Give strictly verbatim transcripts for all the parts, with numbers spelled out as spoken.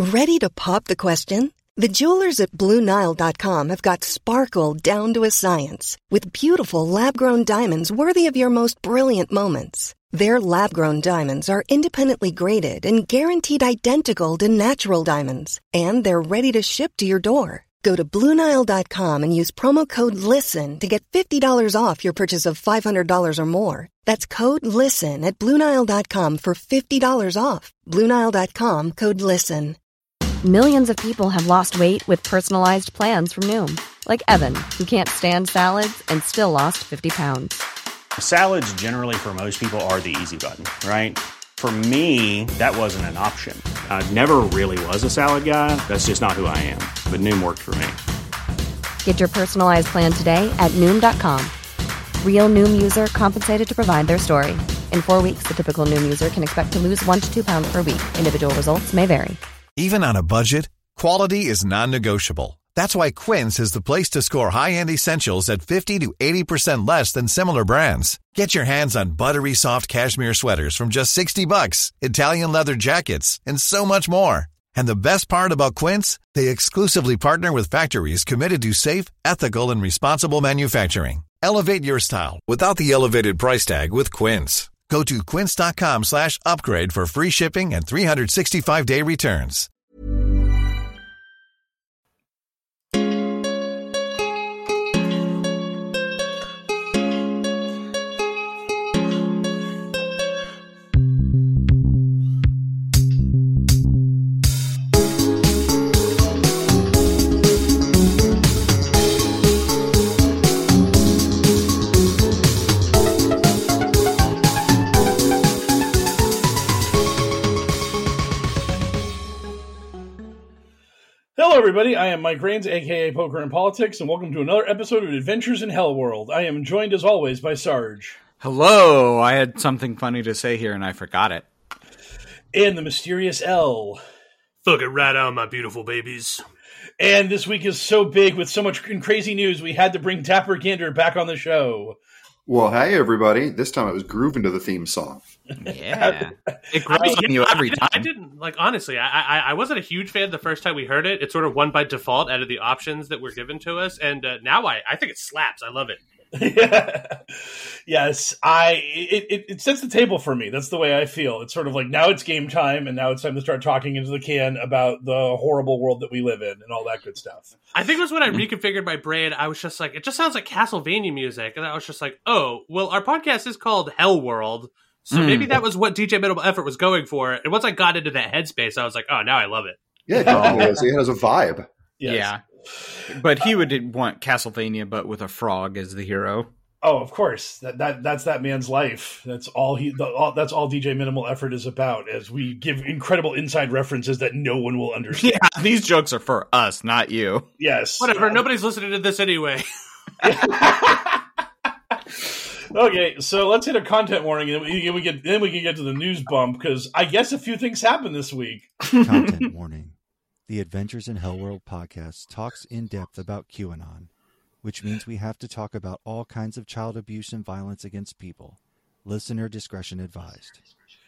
Ready to pop the question? The jewelers at Blue Nile dot com have got sparkle down to a science with beautiful lab-grown diamonds worthy of your most brilliant moments. Their lab-grown diamonds are independently graded and guaranteed identical to natural diamonds, and they're ready to ship to your door. Go to Blue Nile dot com and use promo code LISTEN to get fifty dollars off your purchase of five hundred dollars or more. That's code LISTEN at Blue Nile dot com for fifty dollars off. Blue Nile dot com, code LISTEN. Millions of people have lost weight with personalized plans from Noom. Like Evan, who can't stand salads and still lost fifty pounds. Salads generally for most people are the easy button, right? For me, that wasn't an option. I never really was a salad guy. That's just not who I am. But Noom worked for me. Get your personalized plan today at Noom dot com. Real Noom user compensated to provide their story. In four weeks, the typical Noom user can expect to lose one to two pounds per week. Individual results may vary. Even on a budget, quality is non-negotiable. That's why Quince is the place to score high-end essentials at fifty to eighty percent less than similar brands. Get your hands on buttery soft cashmere sweaters from just sixty bucks, Italian leather jackets, and so much more. And the best part about Quince, they exclusively partner with factories committed to safe, ethical, and responsible manufacturing. Elevate your style without the elevated price tag with Quince. Go to quince dot com slash upgrade for free shipping and three sixty-five day returns. Hello, everybody. I am Mike Rains, a k a. Poker and Politics, and welcome to another episode of Adventures in Hell World. I am joined, as always, by Sarge. Hello. I had something funny to say here, and I forgot it. And the mysterious L. Fuck it right on, my beautiful babies. And this week is so big with so much crazy news, we had to bring Dapper Gander back on the show. Well, hey, everybody. This time it was grooving to the theme song. Yeah. It grows I mean, on you I, every I, time. I didn't, like, honestly, I, I I wasn't a huge fan the first time we heard it. It sort of won by default out of the options that were given to us. And uh, now I, I think it slaps. I love it. Yes, I it, it, it sets the table for me. That's the way I feel. It's sort of like now it's game time, and now it's time to start talking into the can about the horrible world that we live in and all that good stuff. I think it was when I reconfigured my brain, I was just like, it just sounds like Castlevania music. And I was just like, oh, well, our podcast is called Hell World. So mm. maybe that was what D J Minimal Effort was going for. And once I got into that headspace, I was like, oh, now I love it. Yeah, it has, it has a vibe. Yes. Yeah. But he would want Castlevania, but with a frog as the hero. Oh, of course. That that that's that man's life. That's all he. The, all, that's all D J Minimal Effort is about. As we give incredible inside references that no one will understand. Yeah, these jokes are for us, not you. Yes. Whatever. Yeah. Nobody's listening to this anyway. Okay, so let's hit a content warning, and then we, we get then we can get to the news bump because I guess a few things happened this week. Content warning: the Adventures in Hell World podcast talks in depth about QAnon, which means we have to talk about all kinds of child abuse and violence against people. Listener discretion advised.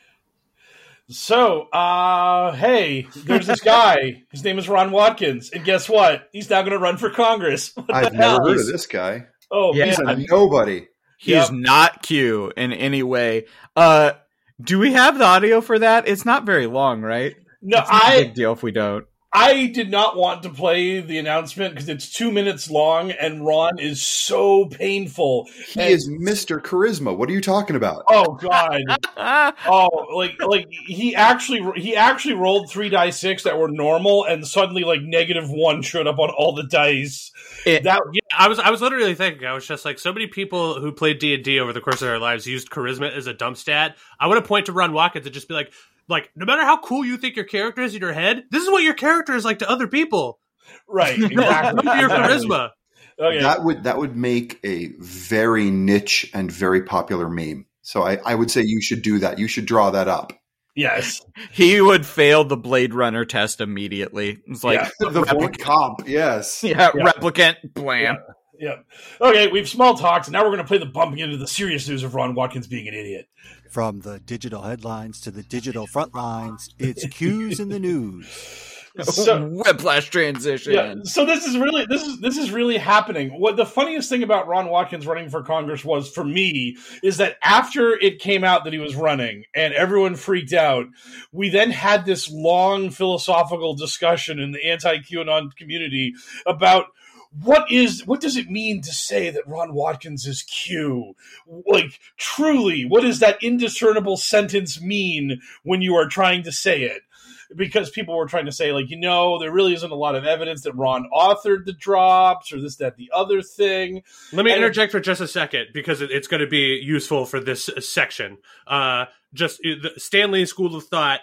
So, uh, hey, there's this guy. His name is Ron Watkins, and guess what? He's now going to run for Congress. What I've never heard of this guy. Oh, Yeah. He's man. a nobody. He's Yep. not Q in any way. Uh, do we have the audio for that? It's not very long, right? No, It's not a I big deal if we don't. I did not want to play the announcement because it's two minutes long, and Ron is so painful. He And- is Mister Charisma. What are you talking about? Oh God! Oh, like like he actually he actually rolled three dice six that were normal, and suddenly like negative one showed up on all the dice. It- that Yeah, I was I was literally thinking, I was just like, so many people who played D and D over the course of their lives used charisma as a dump stat. I want to point to Ron Watkins and just be like, like, no matter how cool you think your character is in your head, this is what your character is like to other people. right exactly Your exactly. charisma. Okay. That would that would make a very niche and very popular meme. So I, I would say you should do that. You should draw that up. Yes. He would fail the Blade Runner test immediately. It's like, Yeah. The void comp, yes. yeah, Yeah. replicant, blam. Yeah. Okay, we've small talked. Now we're going to play the bumping into the serious news of Ron Watkins being an idiot. From the digital headlines to the digital front lines, it's Q's in the news. So, Whiplash transition. Yeah, so this is really this is this is really happening. What the funniest thing about Ron Watkins running for Congress was for me is that after it came out that he was running and everyone freaked out, we then had this long philosophical discussion in the anti-QAnon community about what is what does it mean to say that Ron Watkins is Q? Like, truly, what does that indiscernible sentence mean when you are trying to say it? Because people were trying to say, like, you know, there really isn't a lot of evidence that Ron authored the drops or this, that, the other thing. Let me and interject for just a second because it, it's going to be useful for this section. Uh, just the Stanley School of Thought,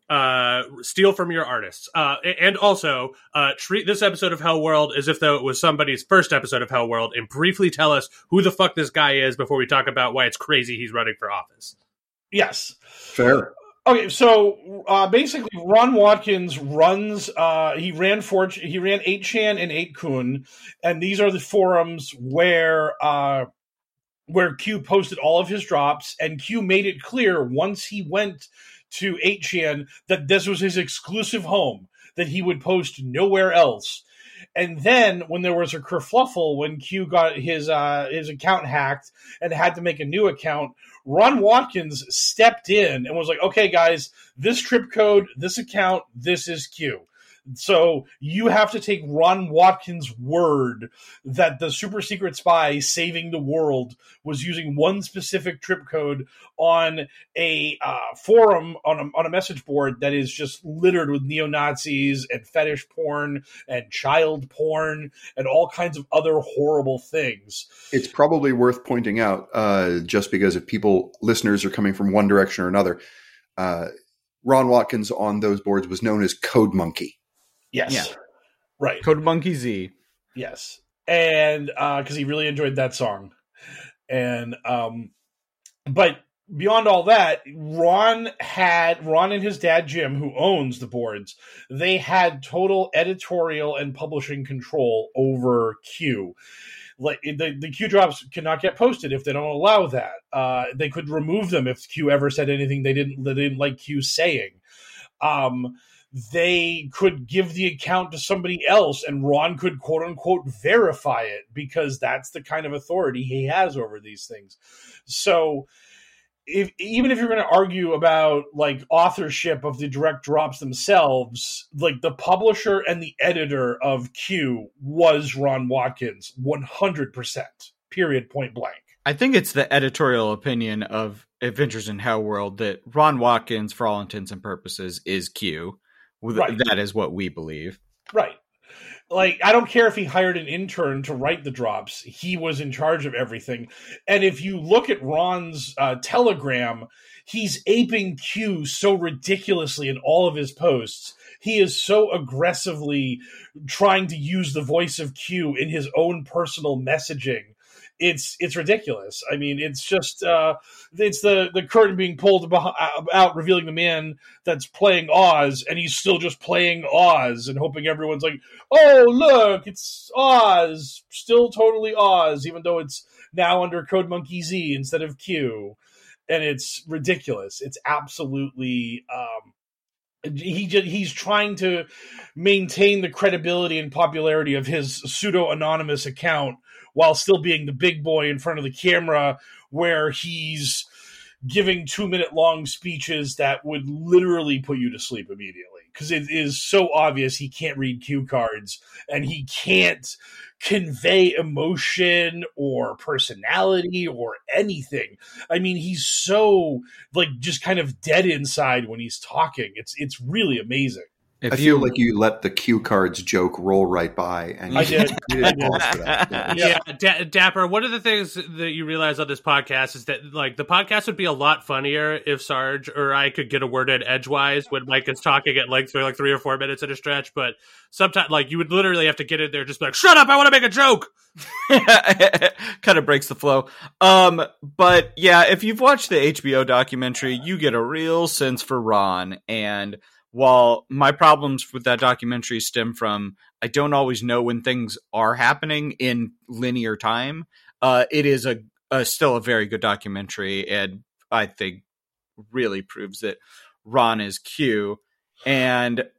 uh, steal from your artists. Uh, and also uh, treat this episode of Hell World as if though it was somebody's first episode of Hell World and briefly tell us who the fuck this guy is before we talk about why it's crazy he's running for office. Yes. Fair. Okay, so uh, basically, Ron Watkins runs. Uh, he ran for he ran eight chan and eight kun, and these are the forums where uh, where Q posted all of his drops, and Q made it clear once he went to eight chan that this was his exclusive home, that he would post nowhere else. And then when there was a kerfluffle, when Q got his uh, his account hacked and had to make a new account, Ron Watkins stepped in and was like, okay, guys, this trip code, this account, this is Q. So you have to take Ron Watkins' word that the super secret spy saving the world was using one specific trip code on a uh, forum, on a, on a message board that is just littered with neo-Nazis and fetish porn and child porn and all kinds of other horrible things. It's probably worth pointing out, uh, just because if people, listeners are coming from one direction or another, uh, Ron Watkins on those boards was known as Code Monkey. Yes. Yeah. Right. Code Monkey Z. Yes. And uh, because he really enjoyed that song. And, um, but beyond all that, Ron had, Ron and his dad, Jim, who owns the boards, they had total editorial and publishing control over Q. Like the, the Q drops cannot get posted if they don't allow that. Uh, they could remove them if Q ever said anything they didn't, they didn't like Q saying. Um, They could give the account to somebody else and Ron could quote unquote verify it because that's the kind of authority he has over these things. So if, even if you're going to argue about like authorship of the direct drops themselves, like the publisher and the editor of Q was Ron Watkins, one hundred percent, period, point blank. I think it's the editorial opinion of Adventures in Hell World that Ron Watkins, for all intents and purposes, is Q. Right. That is what we believe. Right. Like, I don't care if he hired an intern to write the drops. He was in charge of everything. And if you look at Ron's uh, Telegram, he's aping Q so ridiculously in all of his posts. He is so aggressively trying to use the voice of Q in his own personal messaging. It's it's ridiculous. I mean, it's just uh, it's the, the curtain being pulled behind, out, revealing the man that's playing Oz, and he's still just playing Oz and hoping everyone's like, "Oh, look, it's Oz, still totally Oz," even though it's now under Code Monkey Z instead of Q, and it's ridiculous. It's absolutely. Um, He just, he's trying to maintain the credibility and popularity of his pseudo-anonymous account while still being the big boy in front of the camera where he's giving two-minute-long speeches that would literally put you to sleep immediately. Because it is so obvious he can't read cue cards and he can't convey emotion or personality or anything. I mean, he's so like just kind of dead inside when he's talking. It's it's really amazing. If I feel you, like you let the cue cards joke roll right by, and you I did. You didn't pause for that. Yeah, yeah D- Dapper. One of the things that you realize on this podcast is that like the podcast would be a lot funnier if Sarge or I could get a word in edgewise when Mike is talking at length for like three or four minutes at a stretch. But sometimes, like you would literally have to get in there, and just be like, "Shut up! I want to make a joke." Kind of breaks the flow. Um, but yeah, if you've watched the H B O documentary, you get a real sense for Ron. And while my problems with that documentary stem from I don't always know when things are happening in linear time, uh, it is a, a still a very good documentary, and I think really proves that Ron is Q. And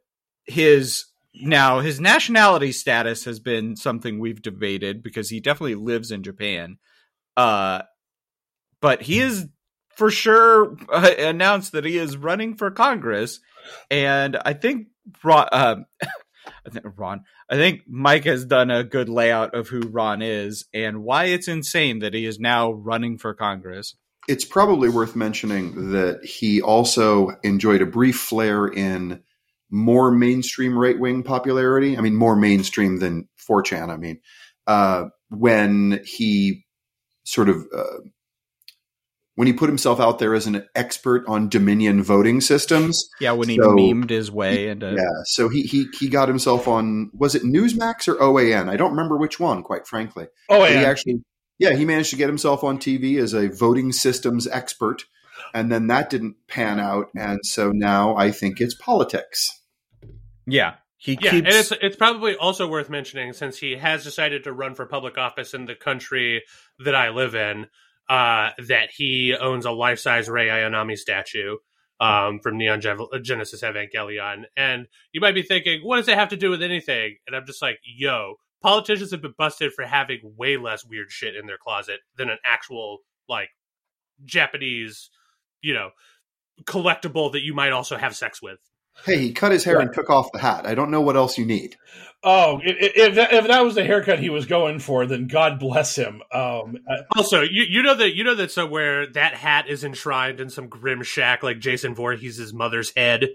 his now his nationality status has been something we've debated because he definitely lives in Japan. Uh, but he is for sure uh, announced that he is running for Congress, and I think Ron, uh, I think Ron, I think Mike has done a good layout of who Ron is and why it's insane that he is now running for Congress. It's probably worth mentioning that he also enjoyed a brief flare in more mainstream right-wing popularity. I mean, more mainstream than four chan. I mean, uh, when he sort of uh, when he put himself out there as an expert on Dominion voting systems. Yeah, when he so, memed his way into yeah. So he he he got himself on, was it Newsmax or O A N? I don't remember which one, quite frankly. O A N. But he actually, yeah, he managed to get himself on T V as a voting systems expert, and then that didn't pan out, and so now I think it's politics. Yeah. He yeah, keeps... and it's it's probably also worth mentioning, since he has decided to run for public office in the country that I live in, uh, that he owns a life-size Rei Ayanami statue um, from Neon Genesis Evangelion. And you might be thinking, what does it have to do with anything? And I'm just like, yo, politicians have been busted for having way less weird shit in their closet than an actual, like, Japanese, you know, collectible that you might also have sex with. Hey, he cut his hair and took off the hat. I don't know what else you need. Oh, if, if, that, if that was the haircut he was going for, then God bless him. Um, also, you, you know that you know that somewhere that hat is enshrined in some grim shack, like Jason Voorhees' mother's head.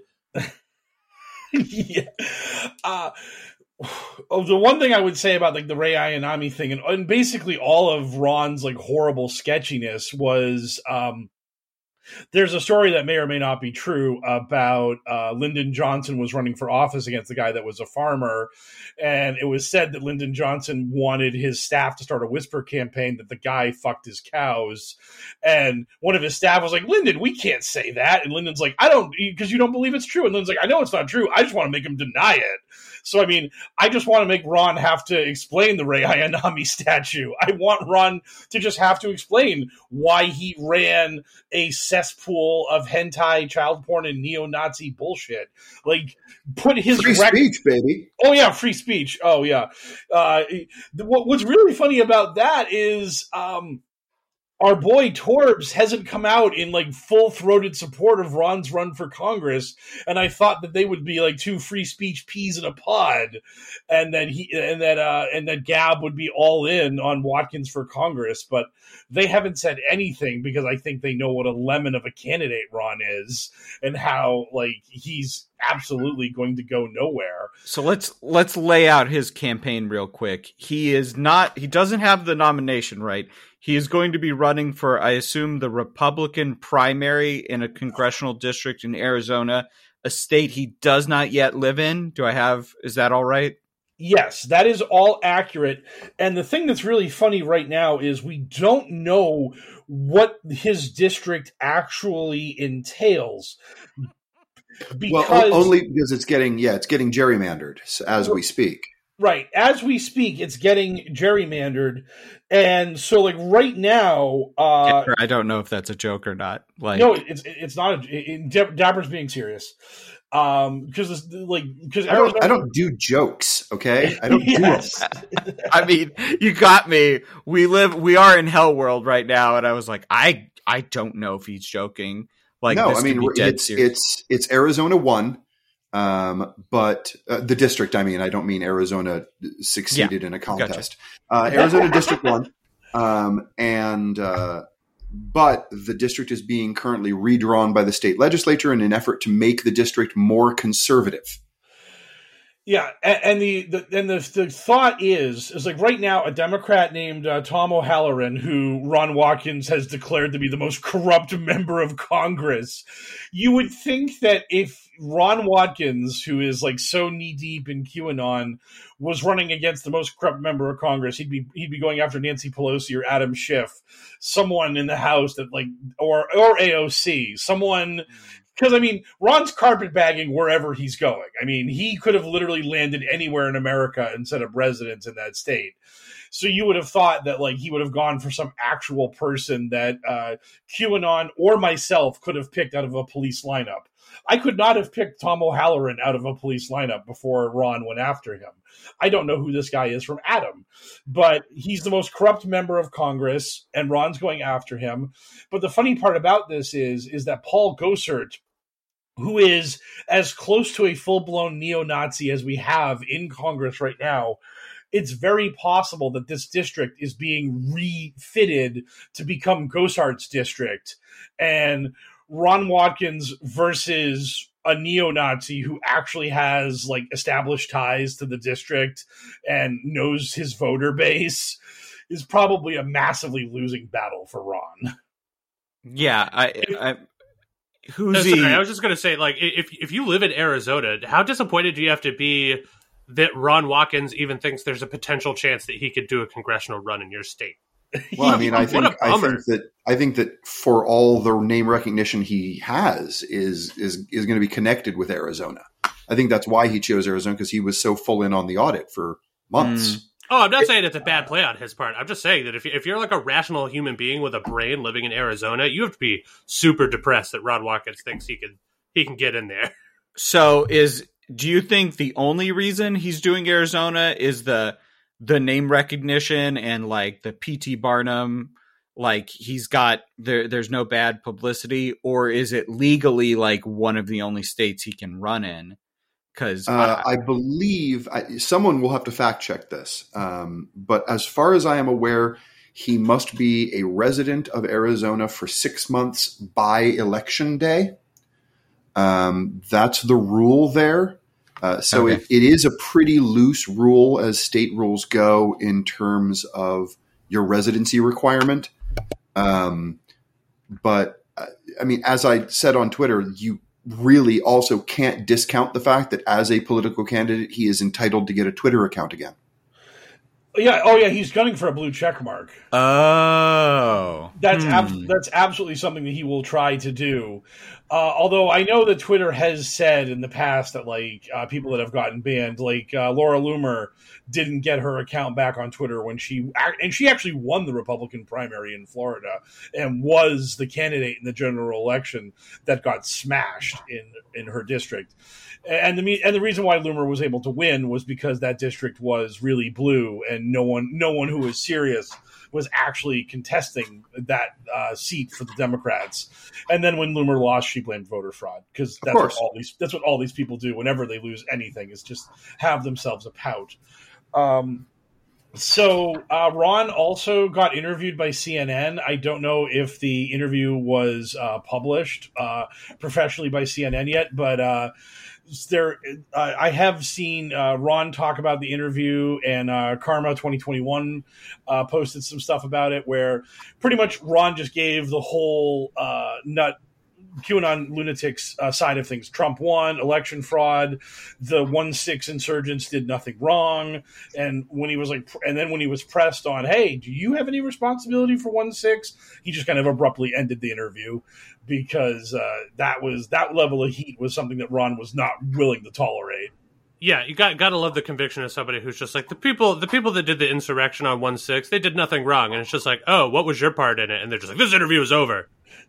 yeah. Uh, oh, the one thing I would say about like the Rei Ayanami thing, and, and basically all of Ron's like horrible sketchiness was. Um, There's a story that may or may not be true about uh, Lyndon Johnson was running for office against the guy that was a farmer. And it was said that Lyndon Johnson wanted his staff to start a whisper campaign that the guy fucked his cows. And one of his staff was like, Lyndon, we can't say that. And Lyndon's like, I don't, because you don't believe it's true. And Lyndon's like, I know it's not true. I just want to make him deny it. So, I mean, I just want to make Ron have to explain the Rei Ayanami statue. I want Ron to just have to explain why he ran a cesspool of hentai, child porn, and neo-Nazi bullshit. Like, put his free rec- speech, baby. Oh yeah, free speech. Oh yeah. Uh, what, what's really funny about that is um, our boy Torbs hasn't come out in like full-throated support of Ron's run for Congress, and I thought that they would be like two free speech peas in a pod, and that he and that uh, and that Gab would be all in on Watkins for Congress, but they haven't said anything because I think they know what a lemon of a candidate Ron is and how like he's absolutely going to go nowhere. So let's let's lay out his campaign real quick. He is not he doesn't have the nomination, right? He is going to be running for, I assume, the Republican primary in a congressional district in Arizona, a state he does not yet live in. Do I have, is that all right? Yes, that is all accurate. And the thing that's really funny right now is we don't know what his district actually entails. Because, well, only because it's getting, yeah, it's getting gerrymandered as we speak. Right. As we speak, it's getting gerrymandered. And so, like, right now... Uh, I don't know if that's a joke or not. Like, no, it's it's not. A, it, Dapper's being serious. Um, because, like... because I don't, I don't do jokes, okay? I don't yes. do it. I mean, you got me. We live... We are in Hell World right now, and I was like, I I don't know if he's joking. Like, no, this I mean, could be dead it's, serious. it's, it's Arizona one. Um, but uh, the district, I mean, I don't mean Arizona succeeded yeah, in a contest. Gotcha. Uh, Arizona District one. Um, and, uh, but the district is being currently redrawn by the state legislature in an effort to make the district more conservative. Yeah, and the, the and the the thought is is like right now a Democrat named uh, Tom O'Halloran, who Ron Watkins has declared to be the most corrupt member of Congress. You would think that if Ron Watkins, who is like so knee deep in QAnon, was running against the most corrupt member of Congress, he'd be he'd be going after Nancy Pelosi or Adam Schiff, someone in the House that like or or A O C, someone. Because, I mean, Ron's carpetbagging wherever he's going. I mean, he could have literally landed anywhere in America and set up residence in that state. So you would have thought that, like, he would have gone for some actual person that uh, QAnon or myself could have picked out of a police lineup. I could not have picked Tom O'Halloran out of a police lineup before Ron went after him. I don't know who this guy is from Adam, but he's the most corrupt member of Congress, and Ron's going after him. But the funny part about this is, is that Paul Gosar, who is as close to a full-blown neo-Nazi as we have in Congress right now, it's very possible that this district is being refitted to become Gosar's district. And Ron Watkins versus a neo-Nazi who actually has like established ties to the district and knows his voter base is probably a massively losing battle for Ron. Yeah, I, I who's no, he? Sorry, I was just going to say, like, if if you live in Arizona, how disappointed do you have to be that Ron Watkins even thinks there's a potential chance that he could do a congressional run in your state? Well, I mean, I What think a I bummer. think that I think that for all the name recognition he has is is is going to be connected with Arizona. I think that's why he chose Arizona, because he was so full in on the audit for months. Mm. Oh, I'm not saying it's a bad play on his part. I'm just saying that if if you're like a rational human being with a brain living in Arizona, you have to be super depressed that Ron Watkins thinks he can he can get in there. So is do you think the only reason he's doing Arizona is the the name recognition and like the P T Barnum, like he's got there there's no bad publicity, or is it legally like one of the only states he can run in? Because uh, I believe I, someone will have to fact check this, um, but as far as I am aware, he must be a resident of Arizona for six months by election day. Um, that's the rule there. Uh, so Okay. it, it is a pretty loose rule as state rules go in terms of your residency requirement. Um, but uh, I mean, as I said on Twitter, you really also can't discount the fact that as a political candidate, he is entitled to get a Twitter account again. Yeah. Oh, yeah. He's gunning for a blue check mark. oh, That's hmm. ab- that's absolutely something that he will try to do. Uh, although I know that Twitter has said in the past that like uh, people that have gotten banned, like uh, Laura Loomer, didn't get her account back on Twitter when she and she actually won the Republican primary in Florida and was the candidate in the general election that got smashed in in her district. And the and the reason why Loomer was able to win was because that district was really blue, and no one no one who was serious was actually contesting that uh, seat for the Democrats. And then when Loomer lost, she blamed voter fraud, because that's what all these that's what all these people do whenever they lose anything, is just have themselves a pout. Um, so uh, Ron also got interviewed by C N N. I don't know if the interview was uh, published uh, professionally by C N N yet, but uh, there uh, I have seen uh, Ron talk about the interview, and uh, Karma twenty twenty-one uh, posted some stuff about it, where pretty much Ron just gave the whole uh, nut QAnon lunatics uh, side of things. Trump won, election fraud, the one six insurgents did nothing wrong. And when he was like, and then when he was pressed on, hey, do you have any responsibility for one six? He just kind of abruptly ended the interview, because uh, that was that level of heat was something that Ron was not willing to tolerate. Yeah, you got got to love the conviction of somebody who's just like, the people the people that did the insurrection on one six, they did nothing wrong, and it's just like, oh, what was your part in it? And they're just like, this interview is over.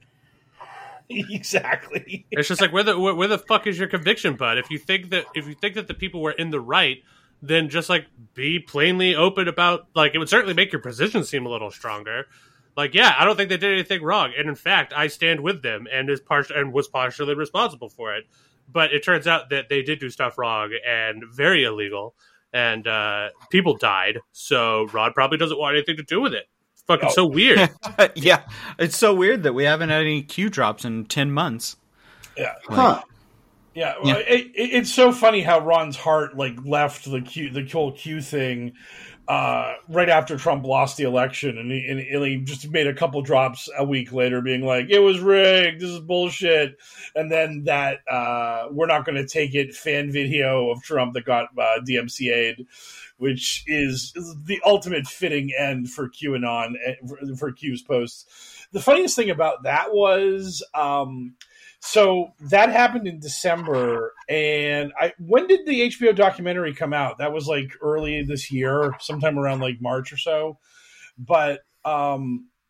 Exactly. It's just like, where the where, where the fuck is your conviction, bud? If you think that if you think that the people were in the right, then just like be plainly open about, like, it would certainly make your position seem a little stronger. Like, yeah, I don't think they did anything wrong, and in fact, I stand with them and is part and was partially responsible for it. But it turns out that they did do stuff wrong and very illegal, and uh, people died. So Rod probably doesn't want anything to do with it. It's fucking Oh. so weird. yeah, it's so weird that we haven't had any Q drops in ten months. Yeah. Huh. Yeah, well, Yeah. It, it, it's so funny how Ron's heart like left the Q, the whole Q thing uh, right after Trump lost the election, and he, and he just made a couple drops a week later, being like, "It was rigged. This is bullshit." And then that uh, "we're not going to take it" fan video of Trump that got uh, D M C A'd, which is, is the ultimate fitting end for QAnon, for, for Q's posts. The funniest thing about that was. Um, So that happened in December, and I when did the H B O documentary come out? That was like early this year, sometime around like March or so. But um,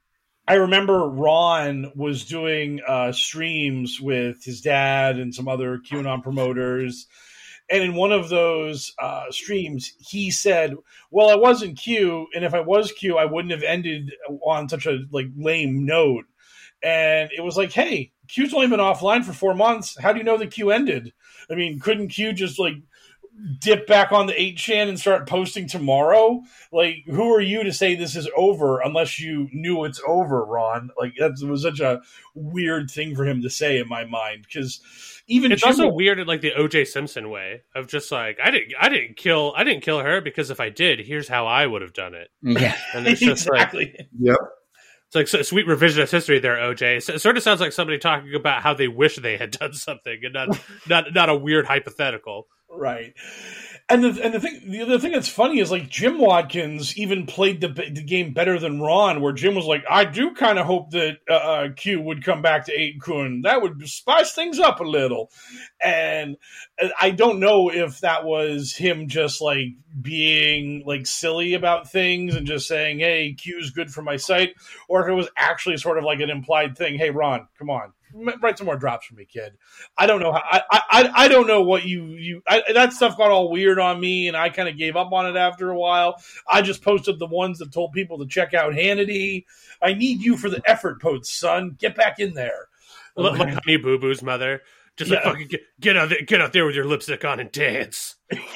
I remember Ron was doing uh, streams with his dad and some other QAnon promoters. And in one of those uh, streams, he said, well, I wasn't Q, and if I was Q, I wouldn't have ended on such a like lame note. And it was like, hey, Q's only been offline for four months. How do you know that Q ended? I mean, couldn't Q just like dip back on the eight chan and start posting tomorrow? Like, who are you to say this is over unless you knew it's over, Ron? Like, that was such a weird thing for him to say in my mind, because even it's Jim also weird in like the O J Simpson way of just like, I didn't, I didn't kill, I didn't kill her because if I did, here's how I would have done it. Yeah, and it's just exactly. Like, yep. It's like so, sweet revisionist history there, O J. So, it sort of sounds like somebody talking about how they wish they had done something, and not not not a weird hypothetical. Right. And the and the thing the other thing that's funny is like Jim Watkins even played the the game better than Ron, where Jim was like, I do kind of hope that uh, Q would come back to eight kun. That would spice things up a little. And I don't know if that was him just like being like silly about things and just saying, hey, Q's good for my site, or if it was actually sort of like an implied thing. Hey, Ron, come on. Write some more drops for me, kid. I don't know how. I I, I don't know what you you. I, that stuff got all weird on me, and I kind of gave up on it after a while. I just posted the ones that told people to check out Hannity. I need you for the effort posts, son. Get back in there. Look, look Honey Boo Boo's mother. Just yeah. like fucking get, get out there, get out there with your lipstick on and dance.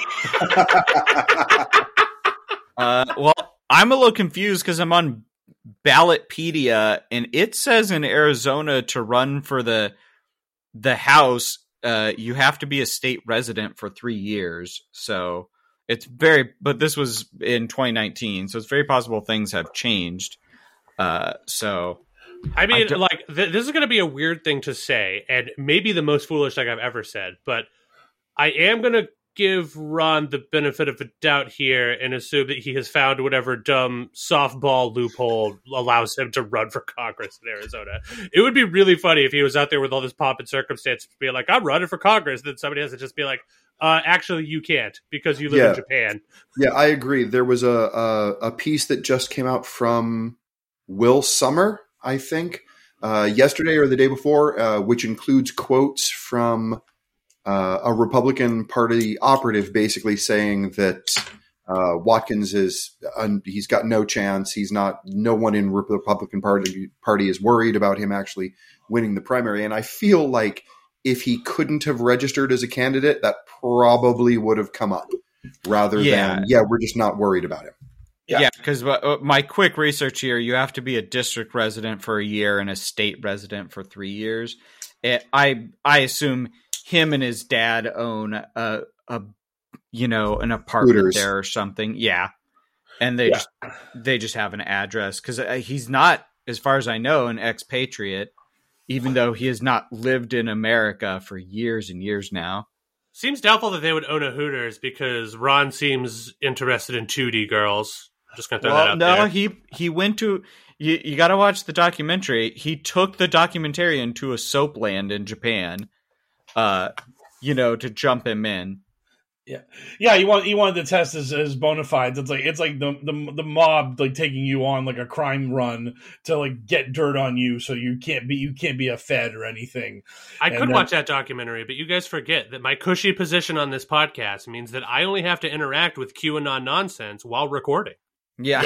uh, well, I'm a little confused because I'm on Ballotpedia, and it says in Arizona to run for the the House, uh, you have to be a state resident for three years. So it's very, but this was in twenty nineteen, so it's very possible things have changed. Uh, so I mean, I like th- this is going to be a weird thing to say, and maybe the most foolish thing I've ever said, but I am going to give Ron the benefit of the doubt here and assume that he has found whatever dumb softball loophole allows him to run for Congress in Arizona. It would be really funny if he was out there with all this pomp and circumstance, being like, I'm running for Congress. Then somebody has to just be like, uh, actually, you can't because you live yeah. in Japan. Yeah, I agree. There was a, a, a piece that just came out from Will Summer, I think, uh, yesterday or the day before, uh, which includes quotes from Uh, a Republican Party operative basically saying that uh, Watkins is un- he's got no chance. He's not. No one in the Republican Party party is worried about him actually winning the primary. And I feel like if he couldn't have registered as a candidate, that probably would have come up rather yeah. than yeah, we're just not worried about him. Yeah, because yeah, uh, my quick research here, you have to be a district resident for a year and a state resident for three years. It, I I assume him and his dad own a, a you know, an apartment Hooters. there or something. Yeah. And they yeah. just, they just have an address because he's not, as far as I know, an expatriate, even though he has not lived in America for years and years now. Seems doubtful that they would own a Hooters because Ron seems interested in two D girls. I'm just going to throw well, that out no, there. he, he went to, you, you got to watch the documentary. He took the documentarian to a soap land in Japan. Uh, you know, to jump him in. Yeah, yeah. He want he wanted to test his, his bona fides. It's like it's like the, the the mob like taking you on like a crime run to like get dirt on you, so you can't be you can't be a Fed or anything. I and could then, watch that documentary, but you guys forget that my cushy position on this podcast means that I only have to interact with QAnon nonsense while recording. Yeah.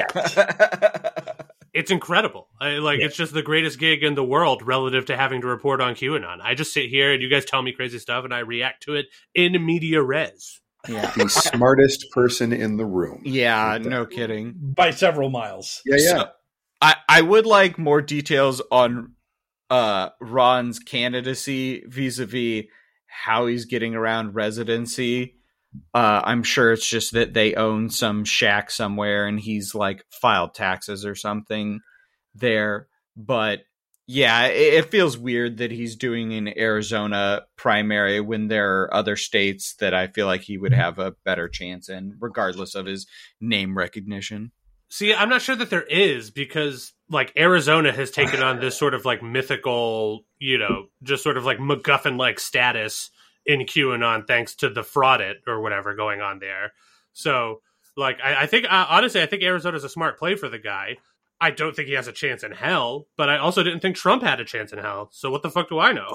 yeah. It's incredible. I, like, yeah. It's just the greatest gig in the world relative to having to report on QAnon. I just sit here and you guys tell me crazy stuff and I react to it in media res. Yeah. The smartest person in the room. Yeah, no kidding. By several miles. Yeah, yeah. So, I, I would like more details on uh, Ron's candidacy vis-a-vis how he's getting around residency. Uh, I'm sure it's just that they own some shack somewhere and he's like filed taxes or something there. But yeah, it, it feels weird that he's doing an Arizona primary when there are other states that I feel like he would have a better chance in, regardless of his name recognition. See, I'm not sure that there is because like Arizona has taken on this sort of like mythical, you know, just sort of like MacGuffin-like status in QAnon thanks to the fraudit or whatever going on there. So like, I, I think, uh, honestly, I think Arizona's a smart play for the guy. I don't think he has a chance in hell, but I also didn't think Trump had a chance in hell. So what the fuck do I know?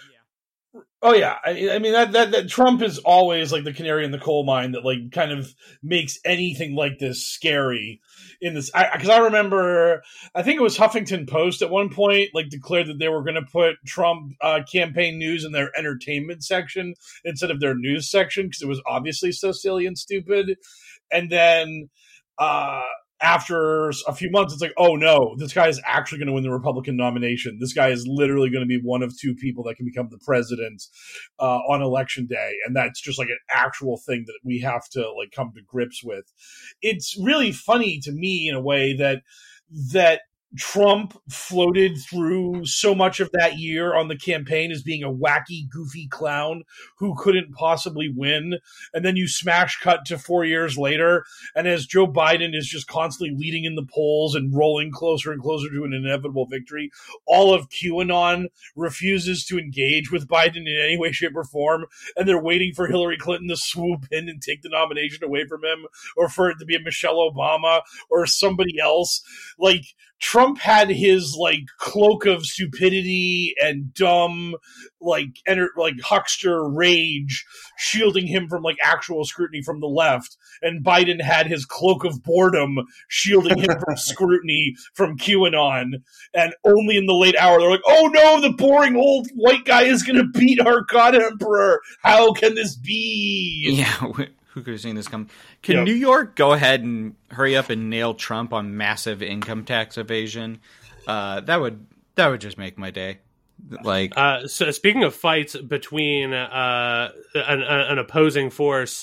Oh yeah, I, I mean that, that that Trump is always like the canary in the coal mine that like kind of makes anything like this scary. In this, because I, I remember, I think it was Huffington Post at one point like declared that they were going to put Trump uh, campaign news in their entertainment section instead of their news section because it was obviously so silly and stupid. And then uh, after a few months, it's like, oh no, this guy is actually going to win the Republican nomination. This guy is literally going to be one of two people that can become the president uh, on election day. And that's just like an actual thing that we have to like come to grips with. It's really funny to me in a way that, that Trump floated through so much of that year on the campaign as being a wacky, goofy clown who couldn't possibly win. And then you smash cut to four years later. And as Joe Biden is just constantly leading in the polls and rolling closer and closer to an inevitable victory, all of QAnon refuses to engage with Biden in any way, shape, or form. And they're waiting for Hillary Clinton to swoop in and take the nomination away from him, or for it to be a Michelle Obama or somebody else. Like, Trump had his like cloak of stupidity and dumb, like enter, like huckster rage shielding him from like actual scrutiny from the left, and Biden had his cloak of boredom shielding him from scrutiny from QAnon. And only in the late hour they're like, "Oh no, the boring old white guy is going to beat our God Emperor. How can this be?" Yeah. Who could have seen this come? Can Yep. New York go ahead and hurry up and nail Trump on massive income tax evasion? Uh, that would that would just make my day. Like, Uh, so speaking of fights between uh, an, an opposing force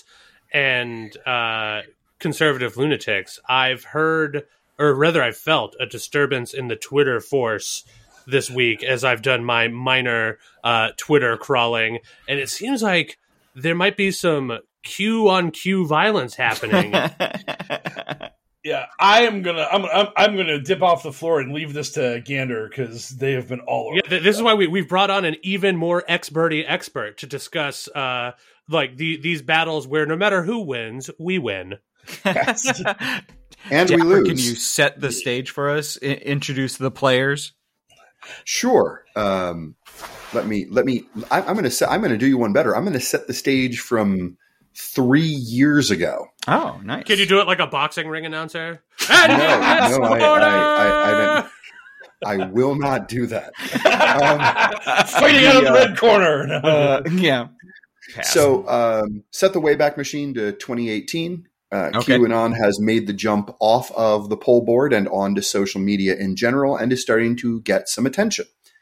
and uh, conservative lunatics, I've heard, or rather I've felt, a disturbance in the Twitter force this week as I've done my minor uh, Twitter crawling, and it seems like there might be some Q on Q violence happening. Yeah, I am gonna, I'm, I'm, I'm gonna dip off the floor and leave this to Gander because they have been all over. Yeah, th- this is why we we've brought on an even more experty expert to discuss uh like the these battles where no matter who wins, we win. And Dapper, we lose. can you set the stage for us? I- introduce the players. Sure. Um, let me. Let me. I, I'm going to. I'm going to do you one better. I'm going to set the stage from three years ago. Oh, nice. Can you do it like a boxing ring announcer? No, no, I, I, I, I, didn't, I will not do that. Um, Fighting out of the red corner. Uh, yeah. Pass. So, um, set the Wayback Machine to twenty eighteen. Uh, Okay. QAnon has made the jump off of the poll board and onto social media in general and is starting to get some attention.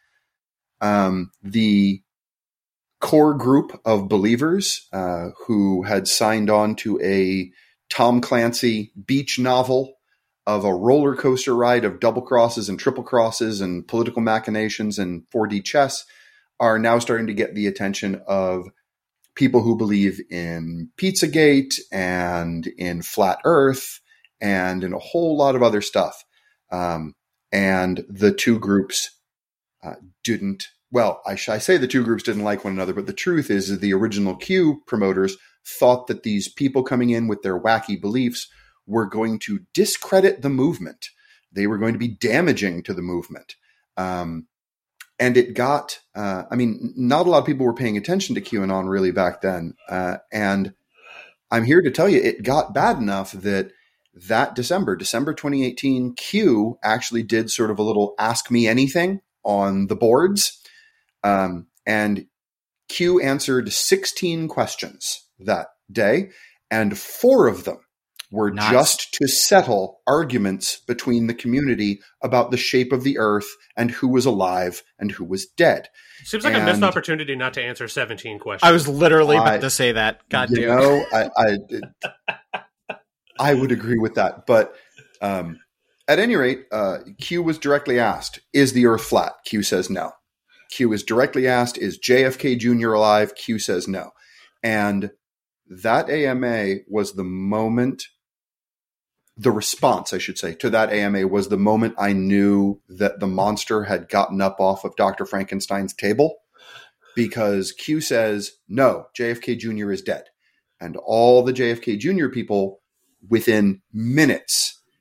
Um, the core group of believers uh, who had signed on to a Tom Clancy beach novel of a roller coaster ride of double crosses and triple crosses and political machinations and four D chess are now starting to get the attention of people who believe in Pizzagate and in flat earth and in a whole lot of other stuff. Um, and the two groups uh, didn't, well, I, sh- I say the two groups didn't like one another, but the truth is that the original Q promoters thought that these people coming in with their wacky beliefs were going to discredit the movement. They were going to be damaging to the movement. Um, And it got, uh, I mean, not a lot of people were paying attention to QAnon really back then. Uh, and I'm here to tell you it got bad enough that that December, December twenty eighteen, Q actually did sort of a little Ask Me Anything on the boards. Um, and Q answered sixteen questions that day, and four of them were Nice. just to settle arguments between the community about the shape of the earth and who was alive and who was dead. Seems like a missed And- opportunity not to answer seventeen questions. I was literally about I- to say that. God you damn. know, I, I, I would agree with that. But um, at any rate, uh, Q was directly asked, is the earth flat? Q says no. Q is directly asked, is J F K Junior alive? Q says no. And that A M A was the moment, the response, I should say, to that A M A was the moment I knew that the monster had gotten up off of Doctor Frankenstein's table, because Q says, no, J F K Junior is dead. And all the J F K Junior people within minutes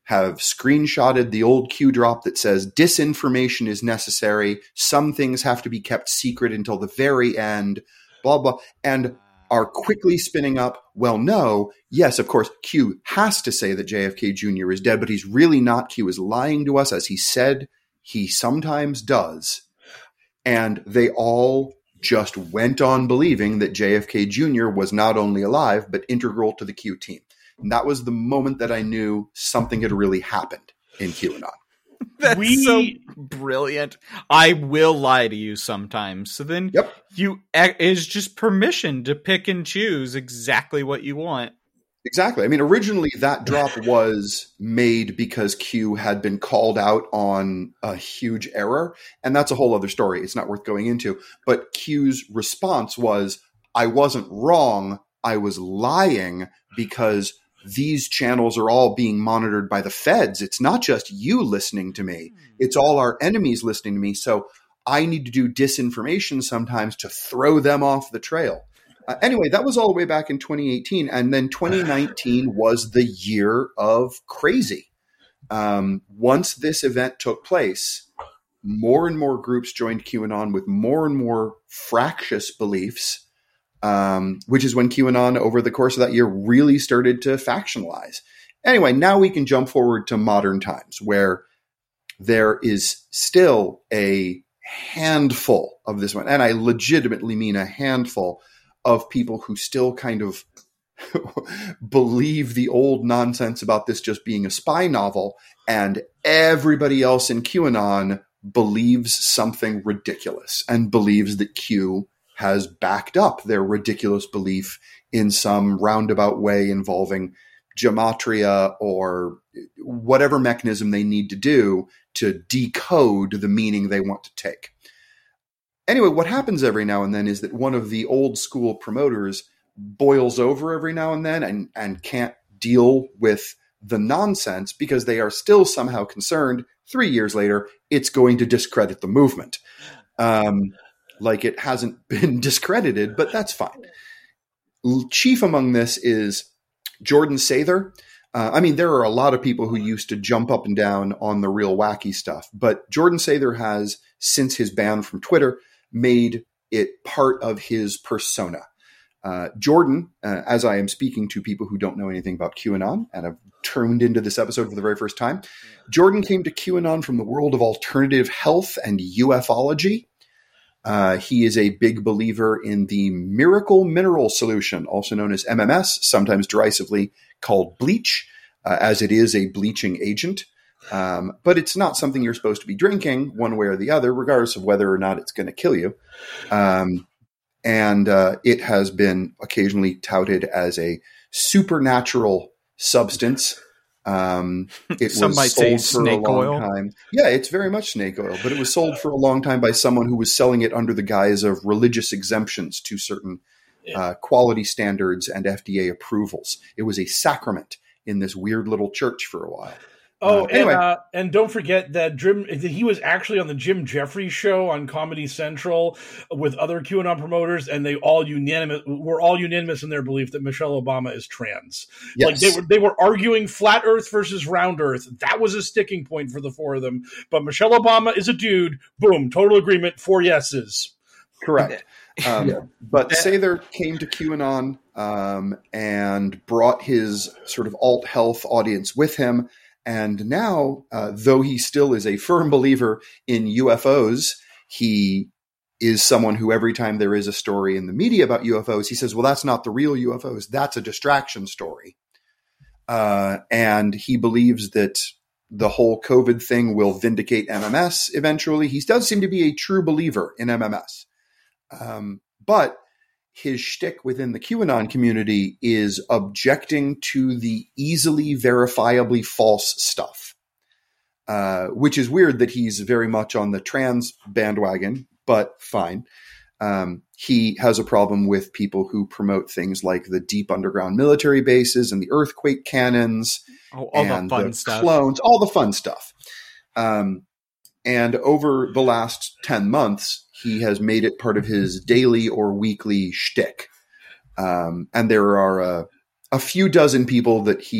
have screenshotted the old Q drop that says disinformation is necessary. Some things have to be kept secret until the very end, blah, blah, and are quickly spinning up, well, no, yes, of course, Q has to say that J F K Junior is dead, but he's really not. Q is lying to us, as he said he sometimes does. And they all just went on believing that J F K Junior was not only alive, but integral to the Q team. And that was the moment that I knew something had really happened in QAnon. That's We- so brilliant. I will lie to you sometimes. So then Yep. you is just permission to pick and choose exactly what you want. Exactly. I mean, originally that drop was made because Q had been called out on a huge error. And that's a whole other story. It's not worth going into. But Q's response was, I wasn't wrong. I was lying because these channels are all being monitored by the feds. It's not just you listening to me. It's all our enemies listening to me. So I need to do disinformation sometimes to throw them off the trail. Uh, anyway, that was all the way back in twenty eighteen. And then twenty nineteen was the year of crazy. Um, once this event took place, more and more groups joined QAnon with more and more fractious beliefs. Um, which is when QAnon over the course of that year really started to factionalize. Anyway, now we can jump forward to modern times where there is still a handful of this one. And I legitimately mean a handful of people who still kind of believe the old nonsense about this just being a spy novel. And everybody else in QAnon believes something ridiculous and believes that Q has backed up their ridiculous belief in some roundabout way involving gematria or whatever mechanism they need to do to decode the meaning they want to take. Anyway, what happens every now and then is that one of the old school promoters boils over every now and then and, and can't deal with the nonsense because they are still somehow concerned three years later it's going to discredit the movement. Um, Like it hasn't been discredited, but that's fine. Chief among this is Jordan Sather. Uh, I mean, there are a lot of people who used to jump up and down on the real wacky stuff, but Jordan Sather has, since his ban from Twitter, made it part of his persona. Uh, Jordan, uh, as I am speaking to people who don't know anything about QAnon and have tuned into this episode for the very first time, Jordan came to QAnon from the world of alternative health and ufology. Uh, he is a big believer in the miracle mineral solution, also known as M M S, sometimes derisively called bleach, uh, as it is a bleaching agent. Um, but it's not something you're supposed to be drinking one way or the other, regardless of whether or not it's going to kill you. Um, and uh, it has been occasionally touted as a supernatural substance. Um, it Some was might sold say for snake a long oil. time. Yeah, it's very much snake oil, but it was sold for a long time by someone who was selling it under the guise of religious exemptions to certain uh, quality standards and F D A approvals. It was a sacrament in this weird little church for a while. Oh, Uh, anyway. and, uh, and don't forget that Jim, he was actually on the Jim Jeffries show on Comedy Central with other QAnon promoters, and they all unanimous were all unanimous in their belief that Michelle Obama is trans. Yes. Like they were they were arguing flat Earth versus round Earth. That was a sticking point for the four of them. But Michelle Obama is a dude. Boom, total agreement. Four yeses. Correct. Um, But Sather came to QAnon um, and brought his sort of alt health audience with him. And now, uh, though he still is a firm believer in U F Os, he is someone who every time there is a story in the media about U F Os, he says, well, that's not the real U F Os. That's a distraction story. Uh, and he believes that the whole COVID thing will vindicate M M S eventually. He does seem to be a true believer in M M S. Um, but his shtick within the QAnon community is objecting to the easily verifiably false stuff, uh, which is weird that he's very much on the trans bandwagon, but fine. Um, he has a problem with people who promote things like the deep underground military bases and the earthquake cannons, Oh, all and the fun the stuff. clones, all the fun stuff. Um, and over the last ten months, he has made it part of his daily or weekly shtick. Um, and there are a, a few dozen people that he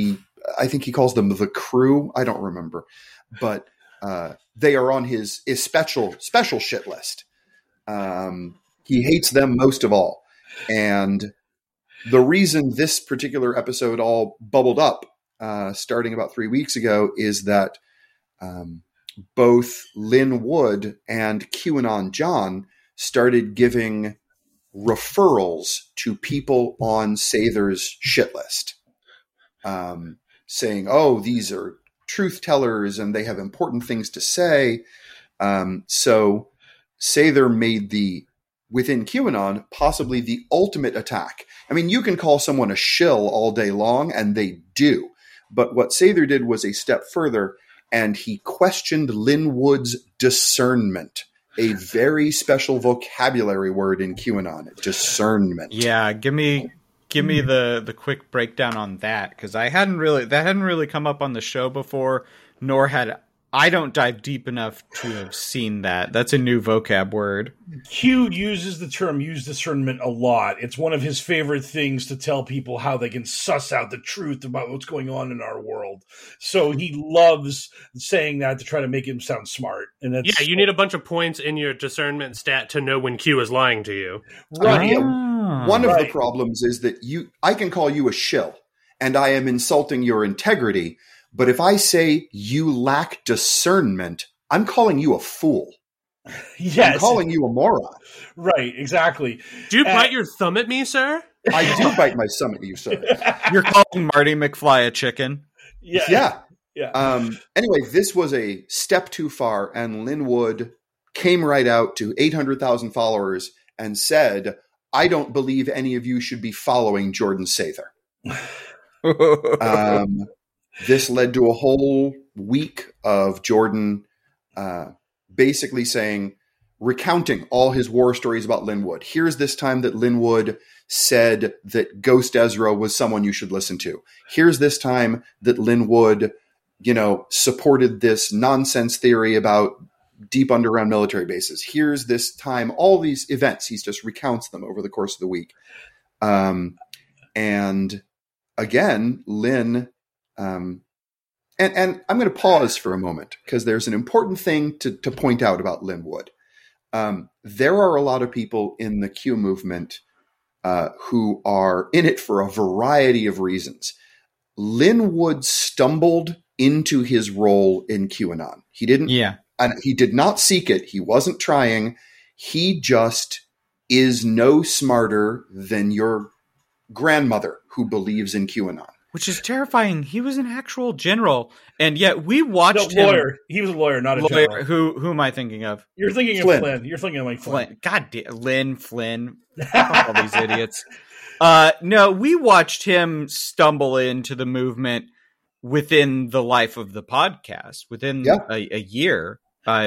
I think he calls them the crew. I don't remember, but uh, they are on his, his special special shit list. Um, he hates them most of all. And the reason this particular episode all bubbled up uh, starting about three weeks ago is that um, both Lin Wood and QAnon John started giving referrals to people on Sather's shit list, um, saying, oh, these are truth tellers and they have important things to say. Um, so Sather made the, within QAnon, possibly the ultimate attack. I mean, you can call someone a shill all day long, and they do. But what Sather did was a step further, and he questioned Lin Wood's discernment, a very special vocabulary word in QAnon, discernment. Yeah, give me give me the, the quick breakdown on that, because I hadn't really that hadn't really come up on the show before, nor had I don't dive deep enough to have seen that. That's a new vocab word. Q uses the term use discernment a lot. It's one of his favorite things to tell people how they can suss out the truth about what's going on in our world. So he loves saying that to try to make him sound smart. And that's, yeah, you need a bunch of points in your discernment stat to know when Q is lying to you. Right. Ah, one of right. the problems is that you, I can call you a shill, and I am insulting your integrity. But if I say you lack discernment, I'm calling you a fool. Yes. I'm calling you a moron. Right, exactly. Do you Uh, bite your thumb at me, sir? I do bite my thumb at you, sir. You're calling Marty McFly a chicken? Yeah. Yeah. Yeah. Um, anyway, this was a step too far, and Lin Wood came right out to eight hundred thousand followers and said, I don't believe any of you should be following Jordan Sather. um, this led to a whole week of Jordan uh, basically saying, recounting all his war stories about Lin Wood. Here's this time that Lin Wood said that Ghost Ezra was someone you should listen to. Here's this time that Lin Wood, you know, supported this nonsense theory about deep underground military bases. Here's this time, all these events. He just recounts them over the course of the week. Um, and again, Lin, um, and, and I'm going to pause for a moment because there's an important thing to, to point out about Lin Wood. Um, there are a lot of people in the Q movement uh, who are in it for a variety of reasons. Lin Wood stumbled into his role in QAnon. He didn't, Yeah. and he did not seek it. He wasn't trying. He just is no smarter than your grandmother who believes in QAnon. Which is terrifying. He was an actual general, and yet we watched No, him. lawyer. He was a lawyer, not a Lawyer. general. Who who am I thinking of? You're thinking Flynn. of Flynn. You're thinking of like Flynn. Flynn. God damn, Lynn Flynn. Fuck all these idiots. Uh, no, we watched him stumble into the movement within the life of the podcast, within Yeah. a, a year. Uh,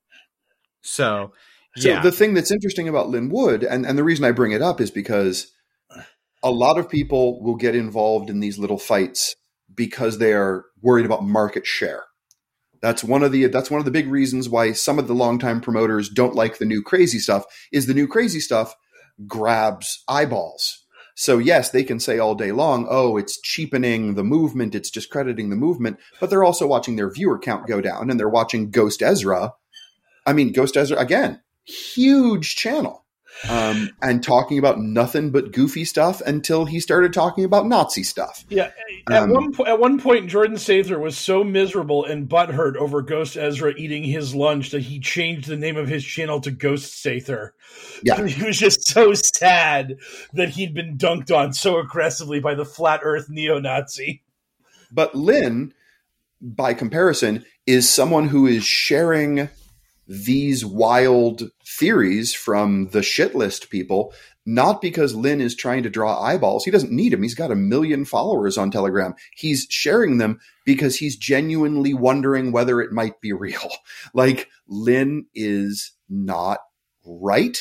so, So yeah. the thing that's interesting about Lin Wood, and, and the reason I bring it up is because a lot of people will get involved in these little fights because they are worried about market share. That's one of the that's one of the big reasons why some of the longtime promoters don't like the new crazy stuff, is the new crazy stuff grabs eyeballs. So yes, they can say all day long, oh, it's cheapening the movement, it's discrediting the movement, but they're also watching their viewer count go down, and they're watching Ghost Ezra. I mean, Ghost Ezra, again, huge channel. Um, and talking about nothing but goofy stuff until he started talking about Nazi stuff. Yeah, at Um, one po- at one point, Jordan Sather was so miserable and butthurt over Ghost Ezra eating his lunch that he changed the name of his channel to Ghost Sather. Yeah. He was just so sad that he'd been dunked on so aggressively by the flat Earth neo-Nazi. But Lin, by comparison, is someone who is sharing these wild theories from the shit list people, not because Lin is trying to draw eyeballs. He doesn't need them. He's got a million followers on Telegram. He's sharing them because he's genuinely wondering whether it might be real. Like, Lin is not right.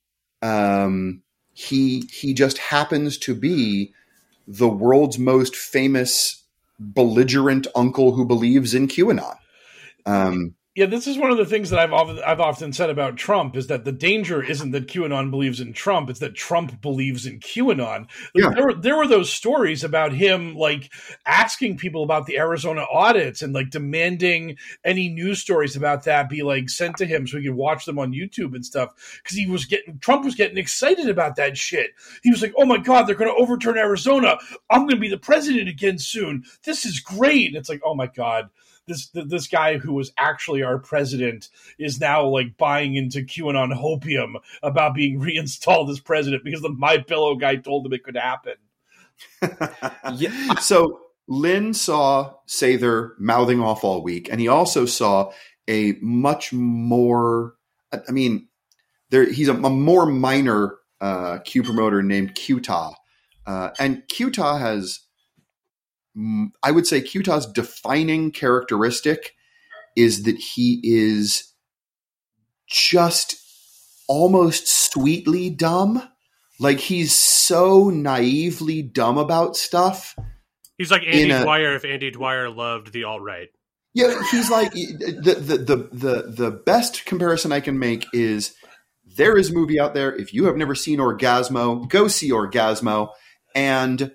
Um, he, he just happens to be the world's most famous belligerent uncle who believes in QAnon. Um, Yeah, this is one of the things that I've often, I've often said about Trump is that the danger isn't that QAnon believes in Trump; it's that Trump believes in QAnon. Like, Yeah. there were there were those stories about him like asking people about the Arizona audits and like demanding any news stories about that be like sent to him so he could watch them on YouTube and stuff because he was getting Trump was getting excited about that shit. He was like, "Oh my God, they're going to overturn Arizona! I'm going to be the president again soon. This is great!" And it's like, "Oh my God." This this guy who was actually our president is now like buying into QAnon hopium about being reinstalled as president because the My Pillow guy told him it could happen. Yeah. So Lynn saw Sather mouthing off all week, and he also saw a much more, I mean, there he's a, a more minor uh, Q promoter named Qta. Uh, and Qta has, I would say Qta's defining characteristic is that he is just almost sweetly dumb. Like he's so naively dumb about stuff. He's like Andy a, Dwyer if Andy Dwyer loved the alt-right. Yeah, he's like the, the the the the best comparison I can make is there is a movie out there. If you have never seen Orgasmo, go see Orgasmo. And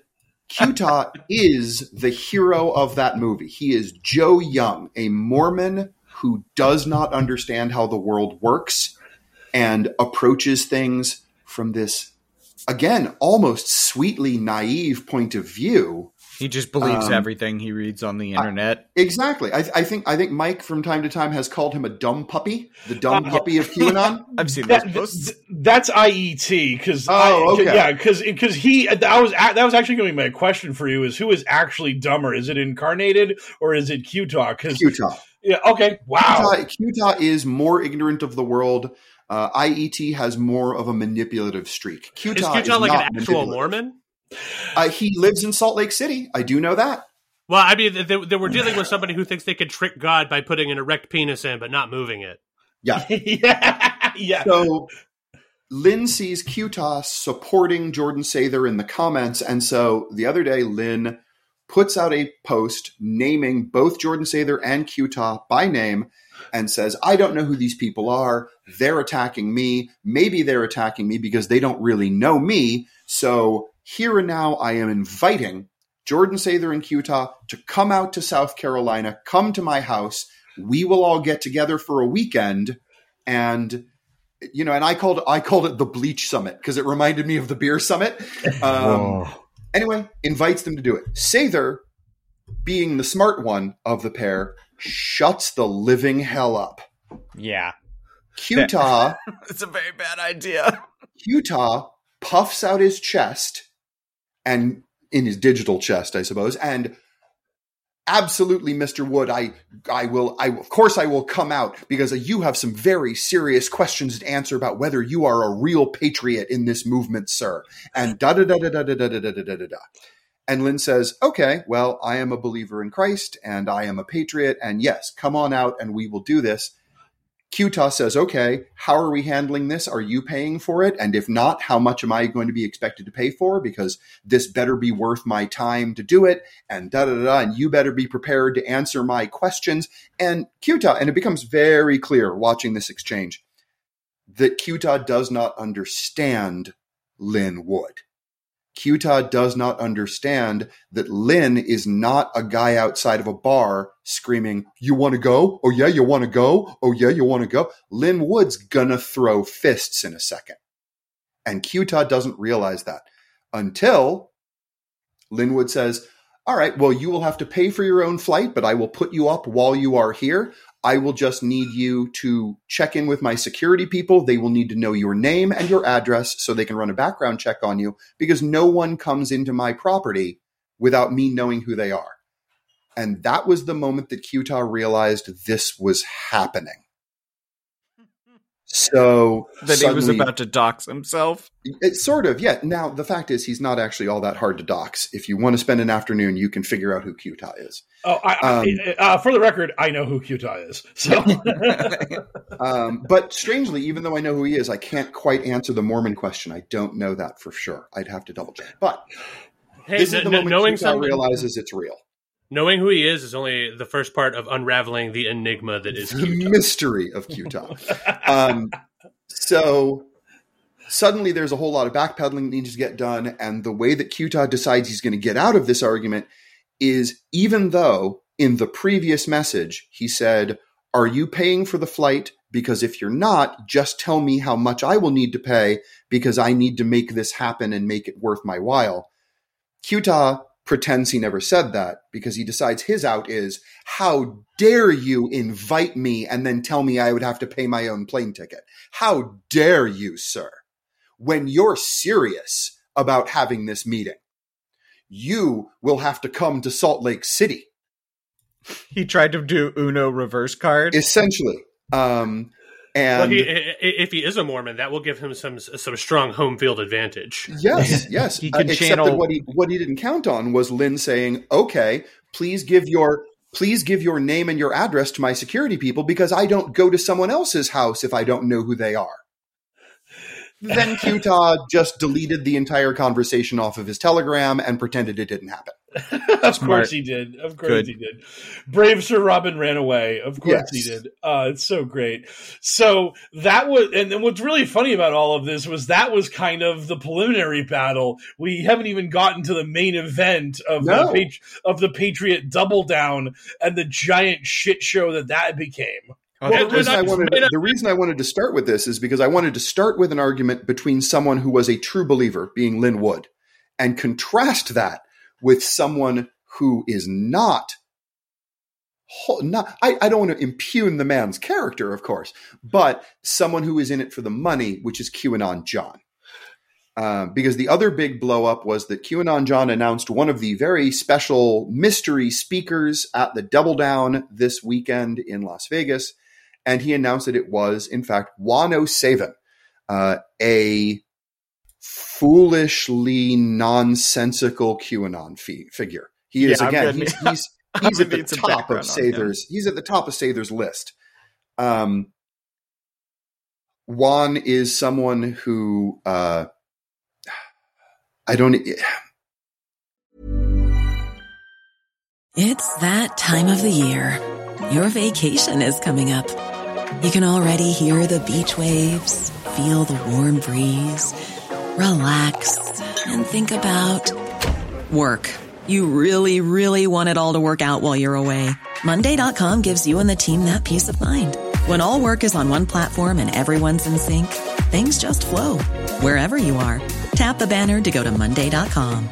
Qta is the hero of that movie. He is Joe Young, a Mormon who does not understand how the world works and approaches things from this, again, almost sweetly naive point of view. He just believes Um, everything he reads on the internet. I, exactly. I, I think I think Mike from time to time has called him a dumb puppy, the dumb Uh, puppy of QAnon. I've seen those That, posts. th- that's I E T because Oh, okay. yeah, because because he that was that was actually going to be my question for you is who is actually dumber? Is it Incarnated or is it Qta? Because Qta. yeah, okay, wow. Qta, Qta is more ignorant of the world. Uh, I E T has more of a manipulative streak. Qta Is Qta is like not an actual manipulative. Mormon? Uh, he lives in Salt Lake City. I do know that. Well, I mean, they, they were dealing with somebody who thinks they could trick God by putting an erect penis in but not moving it. Yeah. yeah, yeah. So Lynn sees Qta supporting Jordan Sather in the comments. And so the other day, Lynn puts out a post naming both Jordan Sather and Qta by name and says, I don't know who these people are. They're attacking me. Maybe they're attacking me because they don't really know me. So here and now I am inviting Jordan Sather and Qta to come out to South Carolina, come to my house. We will all get together for a weekend. And, you know, and I called, I called it the Bleach Summit because it reminded me of the beer summit. Um, anyway, invites them to do it. Sather, being the smart one of the pair, shuts the living hell up. Yeah. Qta, It's a very bad idea. Qta puffs out his chest and in his digital chest, I suppose, and absolutely, Mister Wood, I, I will, I of course I will come out because you have some very serious questions to answer about whether you are a real patriot in this movement, sir. And da da da da da da da da da da da. And Lynn says, okay, well, I am a believer in Christ and I am a patriot. And yes, come on out and we will do this. Qta says, okay, how are we handling this? Are you paying for it? And if not, how much am I going to be expected to pay for? Because this better be worth my time to do it. And da da da da. And you better be prepared to answer my questions. And Qta, and it becomes very clear watching this exchange that Qta does not understand Lynn Wood. Qta does not understand that Lynn is not a guy outside of a bar screaming, you want to go? Oh, yeah, you want to go? Oh, yeah, you want to go? Lynn Wood's gonna throw fists in a second. And Qta doesn't realize that until Lynn Wood says, all right, well, you will have to pay for your own flight, but I will put you up while you are here. I will just need you to check in with my security people. They will need to know your name and your address so they can run a background check on you because no one comes into my property without me knowing who they are. And that was the moment that Qta realized this was happening. So That he was suddenly- about to dox himself. It's sort of, yeah. Now, the fact is he's not actually all that hard to dox. If you want to spend an afternoon, you can figure out who Qta is. Oh, I, Um, I, uh, for the record, I know who Qta is. So, Um, but strangely, even though I know who he is, I can't quite answer the Mormon question. I don't know that for sure. I'd have to double check. But Hey, this n- is the n- moment knowing Qta somebody, realizes it's real. Knowing who he is is only the first part of unraveling the enigma that is the Q-Ta. mystery of Q-Ta. um, so suddenly there's a whole lot of backpedaling that needs to get done, and the way that Q-Ta decides he's going to get out of this argument is, even though in the previous message he said, "Are you paying for the flight? Because if you're not, just tell me how much I will need to pay because I need to make this happen and make it worth my while." Q-Ta pretends he never said that because he decides his out is, "How dare you invite me and then tell me I would have to pay my own plane ticket? How dare you, sir? When you're serious about having this meeting, you will have to come to Salt Lake City." He tried to do Uno reverse card. Essentially. Um, and well, he, if he is a Mormon, that will give him some some strong home field advantage. Yes, yes. He uh, can except channel- that what he what he didn't count on was Lynn saying, "Okay, please give your please give your name and your address to my security people because I don't go to someone else's house if I don't know who they are." Then Q-Ta just deleted the entire conversation off of his Telegram and pretended it didn't happen. Of Smart. course he did. Of course Good. he did. Brave Sir Robin ran away. Of course Yes. he did. Uh, it's so great. So that was, and then what's really funny about all of this was that was kind of the preliminary battle. We haven't even gotten to the main event of No. the Patri- of the Patriot Double Down and the giant shit show that that became. Well, Yeah, the, reason I dude, I wanted, made a- the reason I wanted to start with this is because I wanted to start with an argument between someone who was a true believer, being Lynn Wood, and contrast that with someone who is not. not I, I don't want to impugn the man's character, of course, but someone who is in it for the money, which is QAnon John. Uh, because the other big blow up was that QAnon John announced one of the very special mystery speakers at the Double Down this weekend in Las Vegas. And he announced that it was, in fact, Juan O'Savin, uh, a foolishly nonsensical QAnon fi- figure. He is, Yeah, I'm again, gonna- he's, he's, I'm he's at gonna the need some top of background on him. Sather's, he's at the top of Sather's list. Um, Juan is someone who, uh, I don't, It's that time of the year. Your vacation is coming up. You can already hear the beach waves, feel the warm breeze, relax, and think about work. You really, really want it all to work out while you're away. Monday dot com gives you and the team that peace of mind. When all work is on one platform and everyone's in sync, things just flow. Wherever you are, tap the banner to go to Monday dot com.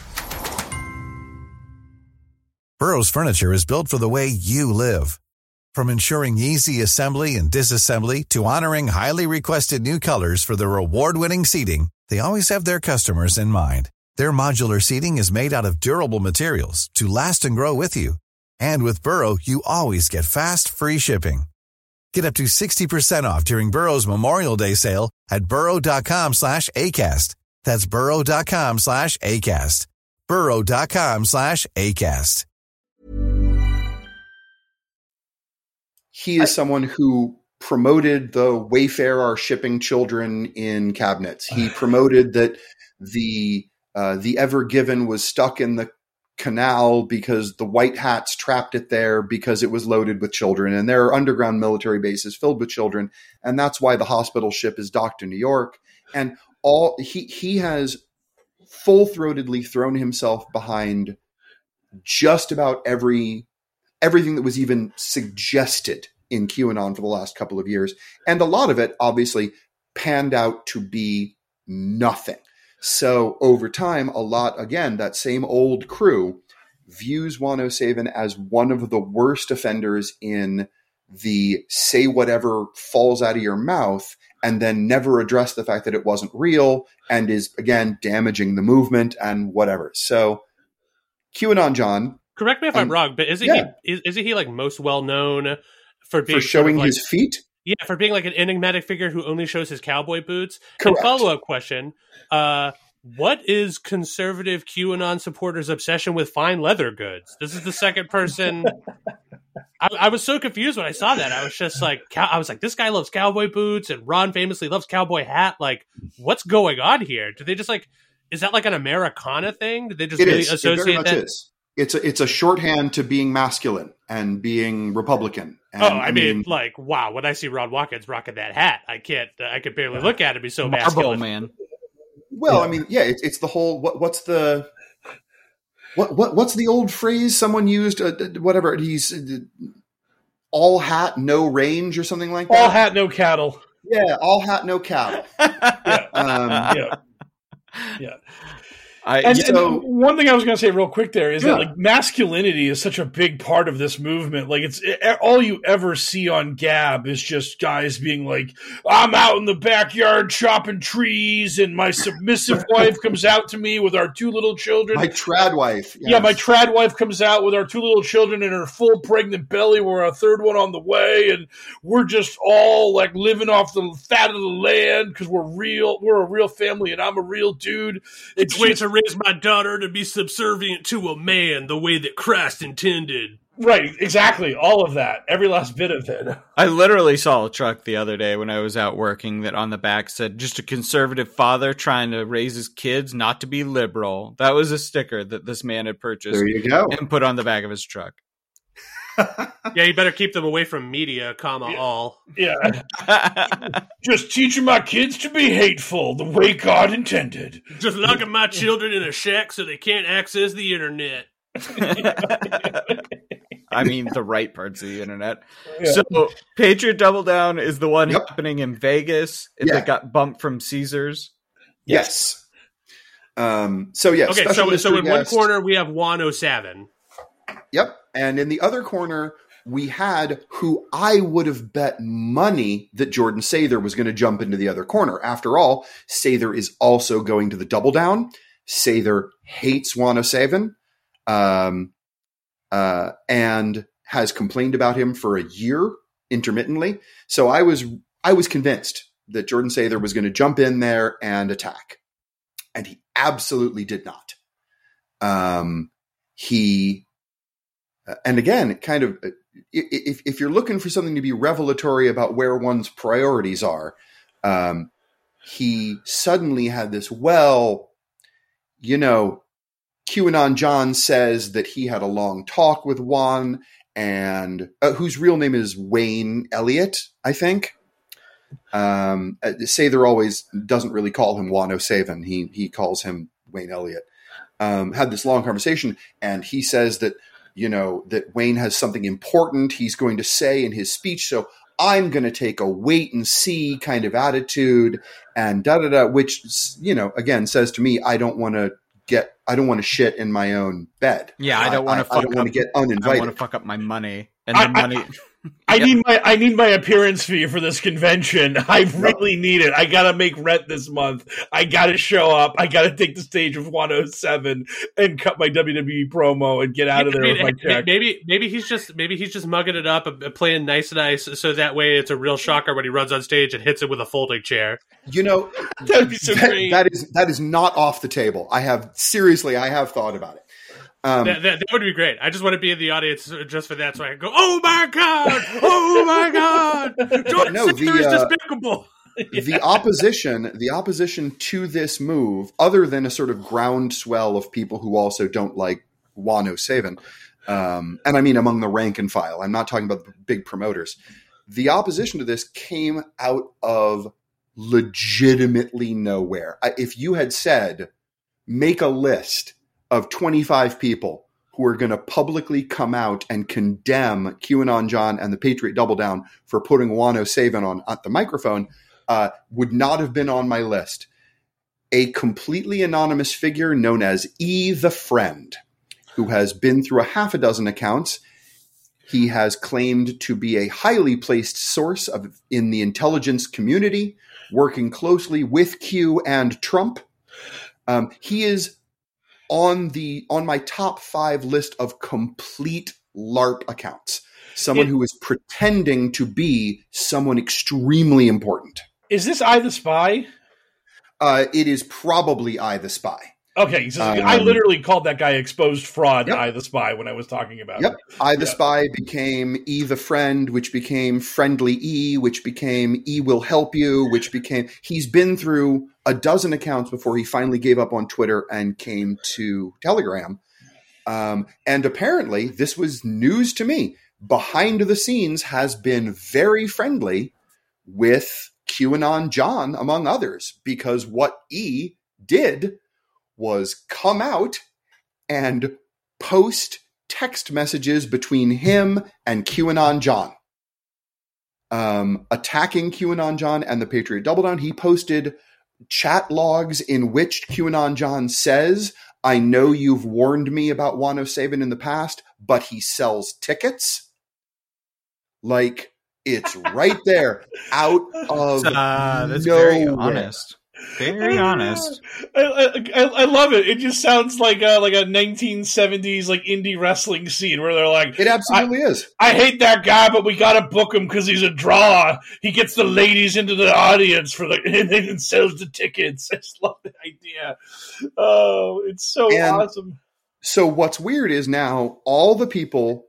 Burrow's furniture is built for the way you live. From ensuring easy assembly and disassembly to honoring highly requested new colors for their award-winning seating, they always have their customers in mind. Their modular seating is made out of durable materials to last and grow with you. And with Burrow, you always get fast, free shipping. Get up to sixty percent off during Burrow's Memorial Day sale at burrow.com slash ACAST. That's burrow.com slash ACAST. burrow.com slash ACAST. he is someone who promoted the Wayfair are shipping children in cabinets. He promoted that the uh, the Ever Given was stuck in the canal because the white hats trapped it there because it was loaded with children. And there are underground military bases filled with children. And that's why the hospital ship is docked in New York. And all he, he has full-throatedly thrown himself behind just about every everything that was even suggested in QAnon for the last couple of years. And a lot of it obviously panned out to be nothing. So over time, a lot, again, that same old crew views Juan O'Savin as one of the worst offenders in the say whatever falls out of your mouth and then never address the fact that it wasn't real and is, again, damaging the movement and whatever. So QAnon John. Correct me if um, I'm wrong, but isn't yeah. he is, isn't he like most well known for being For showing sort of like, his feet? Yeah, for being like an enigmatic figure who only shows his cowboy boots. Correct. And follow-up question, uh, what is conservative QAnon supporters' obsession with fine leather goods? This is the second person. I, I was so confused when I saw that. I was just like, cow- I was like, this guy loves cowboy boots, and Ron famously loves cowboy hat. Like, what's going on here? Do they just like, is that like an Americana thing? Did they just It really is. It associate very much that? is. It's a, it's a shorthand to being masculine and being Republican. And, oh, I, I mean, mean, like, wow, when I see Ron Watkins rocking that hat, I can't, uh, I could barely look at him. He's so Marble masculine. man. Well, Yeah. I mean, yeah, it's, it's the whole, what, what's the, what, what, what's the old phrase someone used, uh, whatever, he's uh, all hat, no range or something like that? All hat, no cattle. Yeah, all hat, no cattle. Yeah. Um, Yeah. Yeah. I, And, So- and one thing I was going to say real quick there is Yeah. that like masculinity is such a big part of this movement. Like it's it, all you ever see on Gab is just guys being like, "I'm out in the backyard chopping trees, and my submissive wife comes out to me with our two little children." my trad wife. Yeah, my yes. trad wife comes out with our two little children and her full pregnant belly. We're a third one on the way, and we're just all like living off the fat of the land because we're real. We're a real family, and I'm a real dude. It's Wait just- to raise my daughter to be subservient to a man the way that Christ intended. right, exactly, all of that, every last bit of it. I literally saw a truck the other day when I was out working that on the back said, "Just a conservative father trying to raise his kids not to be liberal." That was a sticker that this man had purchased There you go. and put on the back of his truck. Yeah, you better keep them away from media, comma, all. Yeah, just teaching my kids to be hateful the way God intended. Just locking my children in a shack so they can't access the internet. I mean, the right parts of the internet. Yeah. So, Patriot Double Down is the one Yep. happening in Vegas Yeah. that got bumped from Caesars. Yes. Um, so, yeah. Okay, special so so mystery in one guest. corner we have Juan oh seven. Yep. And in the other corner, we had who I would have bet money that Jordan Sather was going to jump into the other corner. After all, Sather is also going to the Double Down. Sather hates Juan oh seven um, uh, and has complained about him for a year intermittently. So I was I was convinced that Jordan Sather was going to jump in there and attack. And he absolutely did not. Um, he... And again, kind of, if, if you're looking for something to be revelatory about where one's priorities are, um, he suddenly had this, well, you know, QAnon John says that he had a long talk with Juan, and uh, whose real name is Wayne Elliott, I think. Um, Sather always doesn't really call him Juan oh seven. He, he calls him Wayne Elliott. Um, had this long conversation, and he says that, you know, that Wayne has something important he's going to say in his speech. So I'm going to take a wait and see kind of attitude and da da da, which, you know, again, says to me, I don't want to get, I don't want to shit in my own bed. Yeah, I don't want to I, I fuck don't want up. to get I uninvited. want to fuck up my money. And I- the I- money. I Yep. need my I need my appearance fee for this convention. I really need it. I gotta make rent this month. I gotta show up. I gotta take the stage with one oh seven and cut my W W E promo and get out of there with my check. Maybe maybe he's just maybe he's just mugging it up and playing nice nice so that way it's a real shocker when he runs on stage and hits it with a folding chair. You know, That'd be so that, great. that is that is not off the table. I have seriously, I have thought about it. Um, That, that, that would be great. I just want to be in the audience just for that, so I can go, "Oh my god! Oh my god! Jordan No, the, Sather is uh, despicable." the opposition, the opposition to this move, other than a sort of groundswell of people who also don't like Juan oh seven, um, and I mean among the rank and file. I'm not talking about the big promoters. The opposition to this came out of legitimately nowhere. I, if you had said, make a list of twenty-five people who are going to publicly come out and condemn QAnon John and the Patriot Double Down for putting Juan oh seven on at the microphone, uh, would not have been on my list. A completely anonymous figure known as E the Friend, who has been through a half a dozen accounts. He has claimed to be a highly placed source of in the intelligence community, working closely with Q and Trump. Um, he is on the on my top five list of complete LARP accounts. Someone It- who is pretending to be someone extremely important. Is this I the Spy? Uh, it is probably I the Spy. Okay, so Um, I literally called that guy exposed fraud Yep. I the Spy when I was talking about Yep. it. I the Yeah. Spy became E the Friend, which became Friendly E, which became E will help you, which became he's been through a dozen accounts before he finally gave up on Twitter and came to Telegram. Um, and apparently, this was news to me. Behind the scenes has been very friendly with QAnon John, among others, because what E did was come out and post text messages between him and QAnon John, um, attacking QAnon John and the Patriot Double Down. He posted chat logs in which QAnon John says, I know you've warned me about Juan O'Savin in the past, but he sells tickets. Like, it's right there, out of uh, that's nowhere. very honest. Very honest. I, I, I love it. It just sounds like a, like a nineteen seventies like indie wrestling scene where they're like, It absolutely I, is. I hate that guy, but we gotta book him because he's a draw. He gets the ladies into the audience for the and then sells the tickets. I just love the idea. Oh, it's so And awesome. So what's weird is now all the people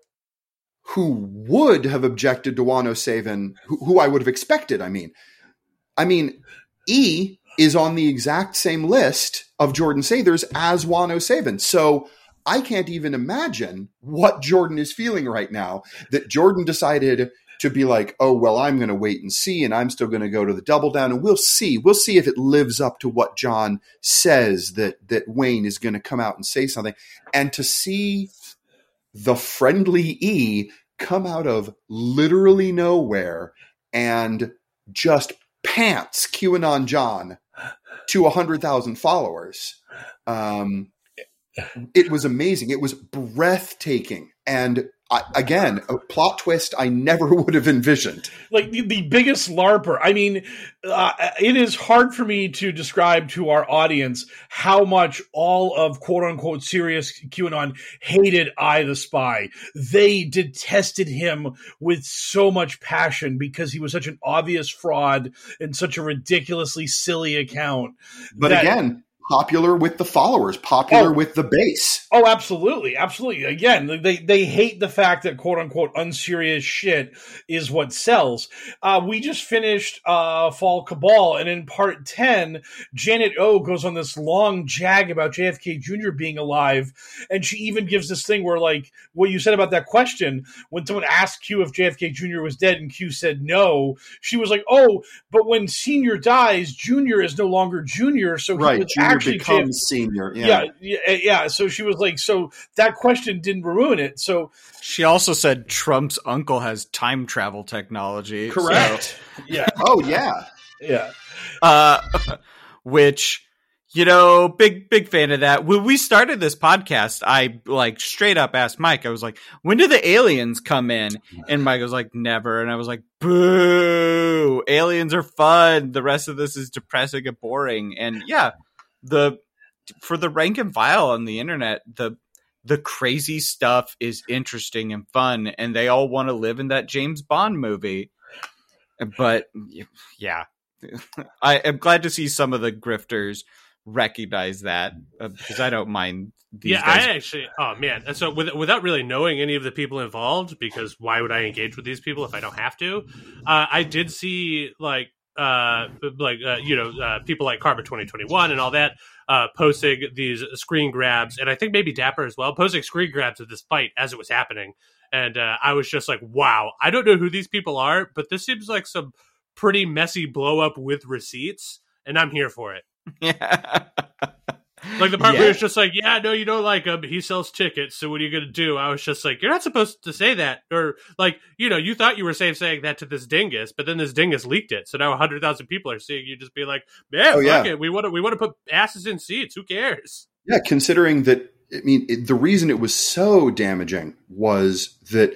who would have objected to Juan O'Savin, who, who I would have expected, I mean, I mean, E is on the exact same list of Jordan Sathers as Juan O'Savin. So I can't even imagine what Jordan is feeling right now, that Jordan decided to be like, oh, well, I'm going to wait and see, and I'm still going to go to the Double Down, and we'll see. We'll see if it lives up to what John says, that that Wayne is going to come out and say something. And to see the friendly E come out of literally nowhere and just pants QAnon John to one hundred thousand followers. Um, it was amazing. It was breathtaking. And I, again, a plot twist I never would have envisioned. Like the, the biggest LARPer. I mean, uh, it is hard for me to describe to our audience how much all of quote unquote serious QAnon hated I the Spy. They detested him with so much passion because he was such an obvious fraud and such a ridiculously silly account. But that, again, popular with the followers, popular oh, with the base. Oh, absolutely. Absolutely. Again, they, they hate the fact that quote unquote unserious shit is what sells. Uh, we just finished uh, Fall Cabal, and in part ten, Janet O goes on this long jag about J F K Junior being alive. And she even gives this thing where, like, what you said about that question, when someone asked Q if J F K Junior was dead and Q said no, she was like, oh, but when Senior dies, Junior is no longer Junior. So he right. was Junior actually becomes J F- Senior. Yeah. yeah. Yeah. Yeah. So she was like, so that question didn't ruin it. So she also said Trump's uncle has time travel technology. Correct. So, yeah. Oh, yeah. Yeah. Uh, which, you know, big, big fan of that. When we started this podcast, I like straight up asked Mike, I was like, when do the aliens come in? And Mike was like, never. And I was like, boo, aliens are fun. The rest of this is depressing and boring. And yeah, the, for the rank and file on the internet, the, the crazy stuff is interesting and fun, and they all want to live in that James Bond movie. But yeah, I am glad to see some of the grifters recognize that, uh, because I don't mind these yeah, guys. I actually, oh man. And so with, without really knowing any of the people involved, because why would I engage with these people if I don't have to? Uh, I did see like, uh, like, uh, you know, uh, people like Karma twenty twenty-one and all that, uh, posting these screen grabs, and I think maybe Dapper as well, posting screen grabs of this fight as it was happening. And, uh, I was just like, wow, I don't know who these people are, but this seems like some pretty messy blow up with receipts, and I'm here for it. Yeah. Like the part Yeah. where it's just like, yeah, no, you don't like him. He sells tickets. So what are you going to do? I was just like, you're not supposed to say that. Or like, you know, you thought you were safe saying that to this dingus, but then this dingus leaked it. So now a hundred thousand people are seeing you just be like, man, Oh, fuck yeah. it. We want to, we want to put asses in seats. Who cares? Yeah, considering that, I mean, it, the reason it was so damaging was that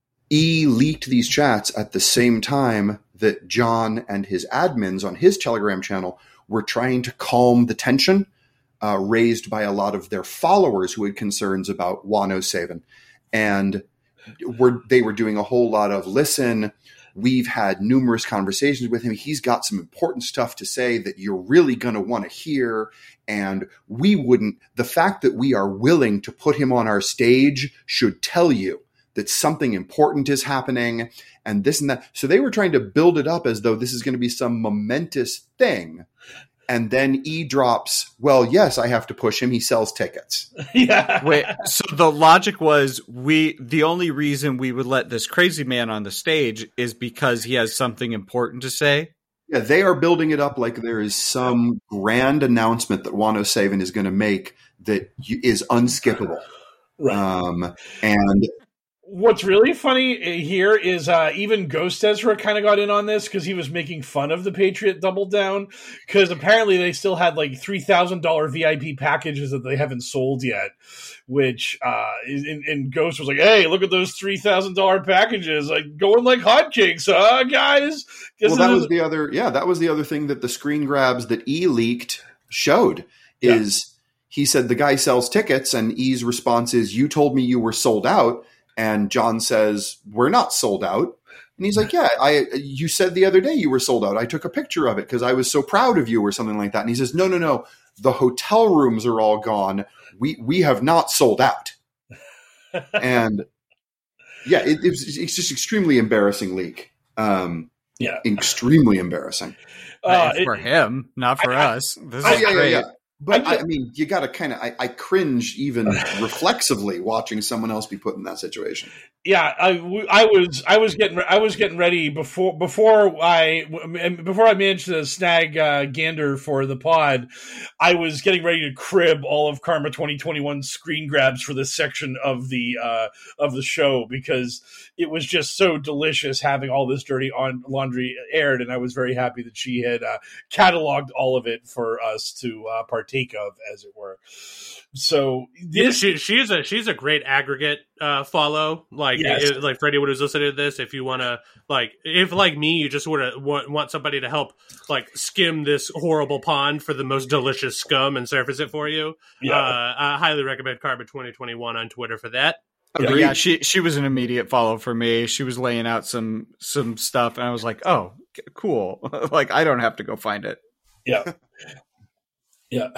E leaked these chats at the same time that John and his admins on his Telegram channel were trying to calm the tension uh, raised by a lot of their followers who had concerns about Juan O'Savin. And were, they were doing a whole lot of, listen, we've had numerous conversations with him. He's got some important stuff to say that you're really going to want to hear. And we wouldn't, the fact that we are willing to put him on our stage should tell you that something important is happening and this and that. So they were trying to build it up as though this is going to be some momentous thing. And then E drops, well, yes, I have to push him. He sells tickets. Yeah. Wait, so the logic was we the only reason we would let this crazy man on the stage is because he has something important to say? Yeah, they are building it up like there is some grand announcement that Juan O'Savin is going to make that is unskippable. Right. Um, and what's really funny here is uh, even Ghost Ezra kind of got in on this because he was making fun of the Patriot Double Down because apparently they still had like three thousand dollars V I P packages that they haven't sold yet, which uh, and, and Ghost was like, hey, look at those three thousand dollars packages, like going like hotcakes, huh, guys? Well, that was the other, yeah, that was the other thing that the screen grabs that E leaked showed is yeah. He said the guy sells tickets and E's response is, you told me you were sold out. And John says, we're not sold out. And he's like, yeah, I. you said the other day you were sold out. I took a picture of it because I was so proud of you or something like that. And he says, no, no, no. The hotel rooms are all gone. We we have not sold out. And yeah, it, it's, it's just extremely embarrassing leak. Um, yeah. Extremely embarrassing. Uh, for it, him, not for I, us. This I, is yeah, great. Yeah, yeah. But I, I mean, you got to kind of, I, I cringe even reflexively watching someone else be put in that situation. Yeah, I, I was I was getting I was getting ready before before I before I managed to snag uh, Gander for the pod. I was getting ready to crib all of Karma twenty twenty-one screen grabs for this section of the uh, of the show because it was just so delicious having all this dirty on laundry aired, and I was very happy that she had uh, cataloged all of it for us to uh, partake of, as it were. So this, yeah, she she's a she's a great aggregate uh, follow. Like yes. it, like for anyone who's listening to this, if you want to like if like me, you just want to want, want somebody to help like skim this horrible pond for the most delicious scum and surface it for you. Yeah. Uh, I highly recommend Karma twenty twenty-one on Twitter for that. Yeah, yeah, she she was an immediate follow for me. She was laying out some some stuff, and I was like, "Oh, cool!" Like I don't have to go find it. Yeah, yeah.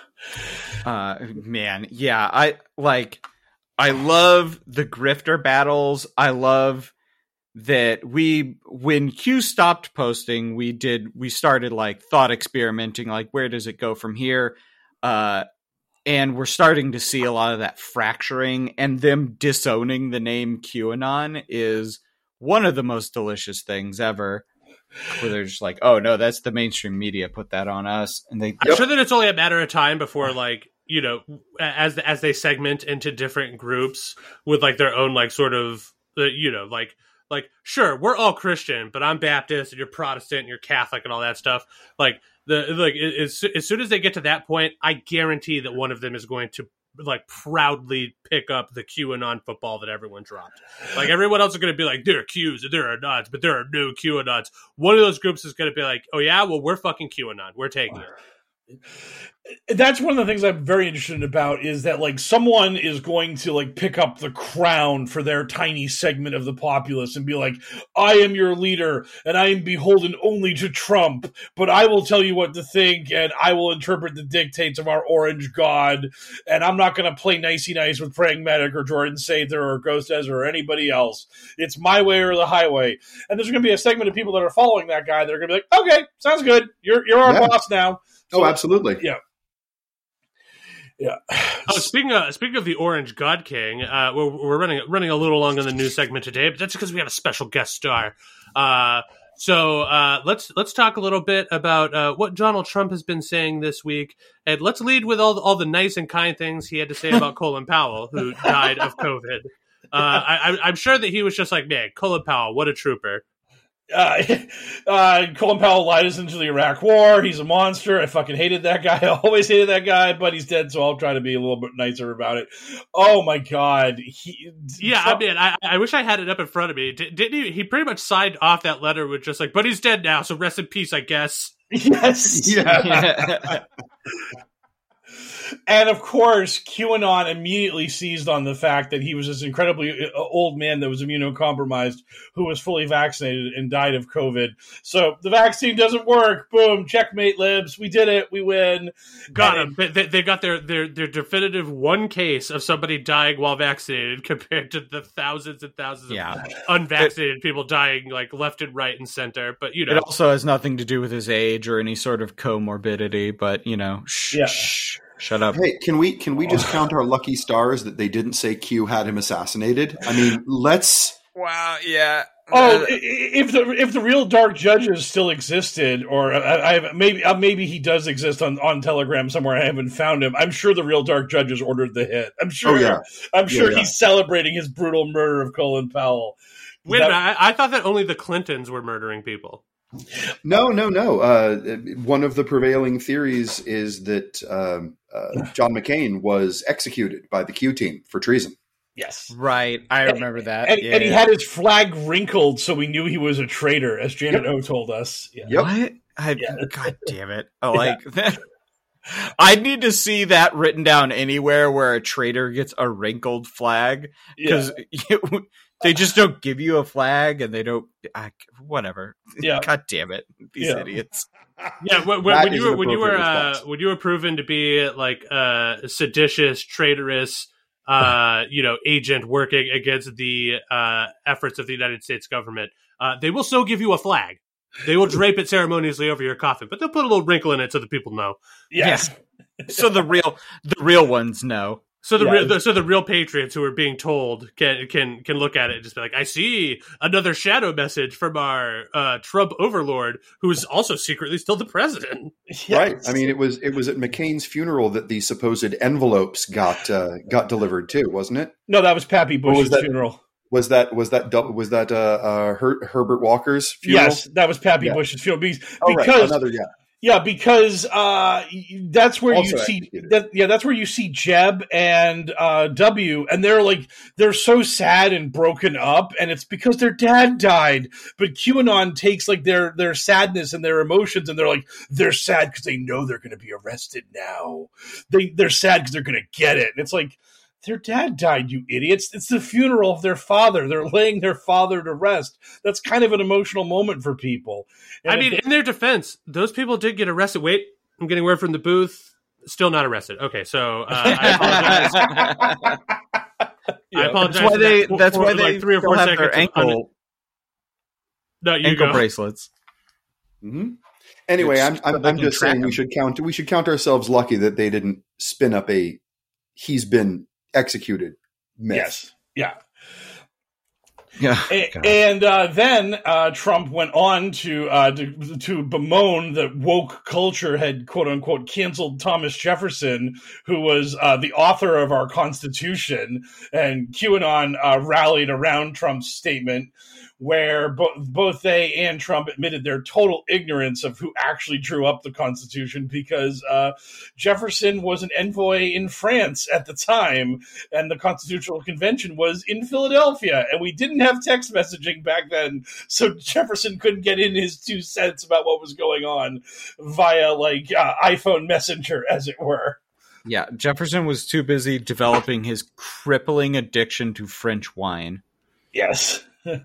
Uh, man, yeah, I like. I love the grifter battles. I love that we when Q stopped posting, we did we started like thought experimenting, like where does it go from here? Uh, And we're starting to see a lot of that fracturing, and them disowning the name QAnon is one of the most delicious things ever. Where they're just like, "Oh no, that's the mainstream media put that on us," and they. I'm sure that it's only a matter of time before, like, you know, as as they segment into different groups with like their own like sort of, uh, you know, like like sure we're all Christian, but I'm Baptist and you're Protestant and you're Catholic and all that stuff, like. The like as, as soon as they get to that point, I guarantee that one of them is going to like proudly pick up the QAnon football that everyone dropped. Like everyone else is going to be like, there are Qs and there are nots, but there are no QAnons. One of those groups is going to be like, oh yeah, well we're fucking QAnon, we're taking it. That's one of the things I'm very interested about is that like someone is going to like pick up the crown for their tiny segment of the populace and be like, I am your leader and I am beholden only to Trump, but I will tell you what to think and I will interpret the dictates of our orange god and I'm not going to play nicey nice with Praying Medic or Jordan Sather or Ghost Ezra or anybody else. It's my way or the highway. And there's going to be a segment of people that are following that guy that are going to be like, okay, sounds good. You're you're our yeah. boss now. So, oh, absolutely. Yeah. Yeah. Oh, speaking of speaking of the Orange God King, uh, we're we're running running a little long on the news segment today, but that's because we have a special guest star. Uh, so uh, let's let's talk a little bit about uh, what Donald Trump has been saying this week, and let's lead with all the, all the nice and kind things he had to say about Colin Powell, who died of COVID. Uh, I, I'm sure that he was just like, man, Colin Powell, what a trooper. Uh, uh, Colin Powell lied us into the Iraq War. He's a monster. I fucking hated that guy. I always hated that guy, but he's dead, so I'll try to be a little bit nicer about it. Oh my god. He, yeah, Trump- I mean, I, I wish I had it up in front of me. D- didn't he? He pretty much signed off that letter with just like, but he's dead now, so rest in peace, I guess. Yes. Yeah. And of course, QAnon immediately seized on the fact that he was this incredibly old man that was immunocompromised who was fully vaccinated and died of COVID. So the vaccine doesn't work. Boom, checkmate, libs. We did it. We win. Got And them. They, they got their, their, their definitive one case of somebody dying while vaccinated compared to the thousands and thousands Yeah. of unvaccinated it, people dying like left and right and center. But, you know. It also has nothing to do with his age or any sort of comorbidity, but, you know, shh, Yeah. shh, shut up. Hey, can we can we just count our lucky stars that they didn't say Q had him assassinated? I mean, let's. Wow, yeah. Oh, i- i- if the if the real Dark Judges still existed, or I, I maybe uh, maybe he does exist on, on Telegram somewhere. I haven't found him. I'm sure the real Dark Judges ordered the hit. I'm sure. Oh, yeah. I'm sure Yeah, yeah. he's celebrating his brutal murder of Colin Powell. Wait That- a minute. I, I thought that only the Clintons were murdering people. No, no, no. Uh, one of the prevailing theories is that um, uh, John McCain was executed by the Q team for treason. Yes. Right, I remember that. And, yeah. and he had his flag wrinkled so we knew he was a traitor, as Janet Yep. O told us. Yeah. Yep. What? I, Yeah. God damn it. Oh, like that. I need to see that written down anywhere where a traitor gets a wrinkled flag, because they just don't give you a flag and they don't. I, whatever. Yeah. God damn it, these Yeah. idiots. Yeah, when, when, That when is you were an when you were appropriate uh, response. when you were proven to be like uh, seditious, traitorous, uh, you know, agent working against the uh, efforts of the United States government, uh, they will still give you a flag. They will drape it ceremoniously over your coffin, but they'll put a little wrinkle in it so that people know. Yes. So the real, the real ones know. So the, Yeah. real, the so the real patriots who are being told can can can look at it and just be like, I see another shadow message from our uh, Trump overlord, who is also secretly still the president. Yes. Right. I mean, it was it was at McCain's funeral that the supposed envelopes got uh, got delivered too, wasn't it? No, that was Pappy Or was Bush's that- funeral. Was that was that dou- was that uh, uh, Her- Herbert Walker's funeral? Yes, that was Pappy Yeah. Bush's funeral. Because, Oh, right. because Another yeah. yeah, because uh, that's where Also you see executed. that. Yeah, that's where you see Jeb and uh, W, and they're like they're so sad and broken up, and it's because their dad died. But QAnon takes like their their sadness and their emotions, and they're like they're sad because they know they're going to be arrested now. They they're sad because they're going to get it. And it's like, their dad died, you idiots. It's the funeral of their father. They're laying their father to rest. That's kind of an emotional moment for people. And I mean, it- in their defense, those people did get arrested. Wait, I'm getting word from the booth. Still not arrested. Okay, so uh, I apologize. Yeah. I apologize. That's why for they. that for- That's for why like they three or still four have seconds. their of ankle un- no, you ankle go. bracelets. hmm Anyway, I'm I'm, they I'm can just track saying we him. should count we should count ourselves lucky that they didn't spin up a he's been executed myth. Yes. Yeah. Yeah. A- God. and uh, then uh, Trump went on to, uh, to to bemoan that woke culture had quote unquote canceled Thomas Jefferson, who was uh, the author of our Constitution, and QAnon uh, rallied around Trump's statement, where bo- both they and Trump admitted their total ignorance of who actually drew up the Constitution, because uh, Jefferson was an envoy in France at the time, and the Constitutional Convention was in Philadelphia, and we didn't have text messaging back then, so Jefferson couldn't get in his two cents about what was going on via, like, uh, iPhone Messenger, as it were. Yeah, Jefferson was too busy developing his crippling addiction to French wine. Yes. yeah.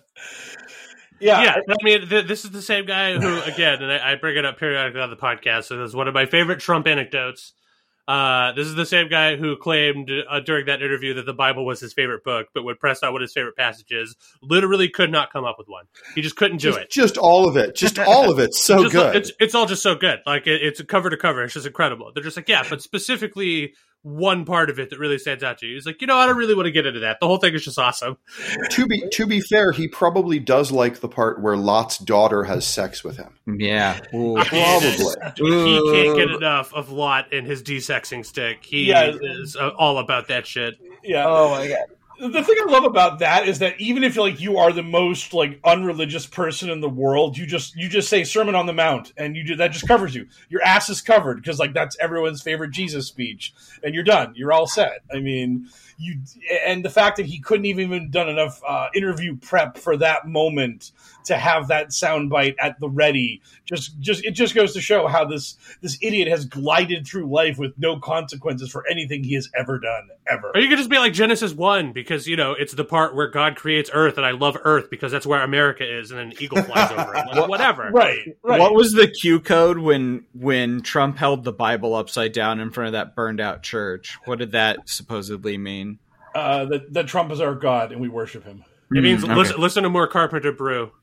Yeah, I mean, th- this is the same guy who, again, and I, I bring it up periodically on the podcast, so this is one of my favorite Trump anecdotes. Uh, this is the same guy who claimed uh, during that interview that the Bible was his favorite book, but when pressed on what his favorite passage is, literally could not come up with one. He just couldn't do Just, it. just all of it. Just all of it. So Just- good. It's, it's all just so good. Like, it, it's cover to cover. It's just incredible. They're just like, yeah, but specifically one part of it that really stands out to you. He's like, you know, I don't really want to get into that. The whole thing is just awesome. to be to be fair, he probably does like the part where Lot's daughter has sex with him. Yeah. Ooh. Probably. He can't get enough of Lot and his desexing stick. He Yeah. is uh, all about that shit. Yeah. Oh my god. The thing I love about that is that even if like you are the most like unreligious person in the world, you just you just say Sermon on the Mount, and you do that just covers you. Your ass is covered because like that's everyone's favorite Jesus speech, and you're done. You're all set. I mean, you and the fact that he couldn't even done enough uh, interview prep for that moment to have that soundbite at the ready, just just it just goes to show how this this idiot has glided through life with no consequences for anything he has ever done ever. Or you could just be like Genesis one, because you know it's the part where God creates Earth, and I love Earth because that's where America is, and then an eagle flies over it. Like, whatever. Right, right. What was the Q code when when Trump held the Bible upside down in front of that burned out church? What did that supposedly mean? Uh, that, that Trump is our God and we worship him. It means Mm, okay. listen, listen to more Carpenter Brew.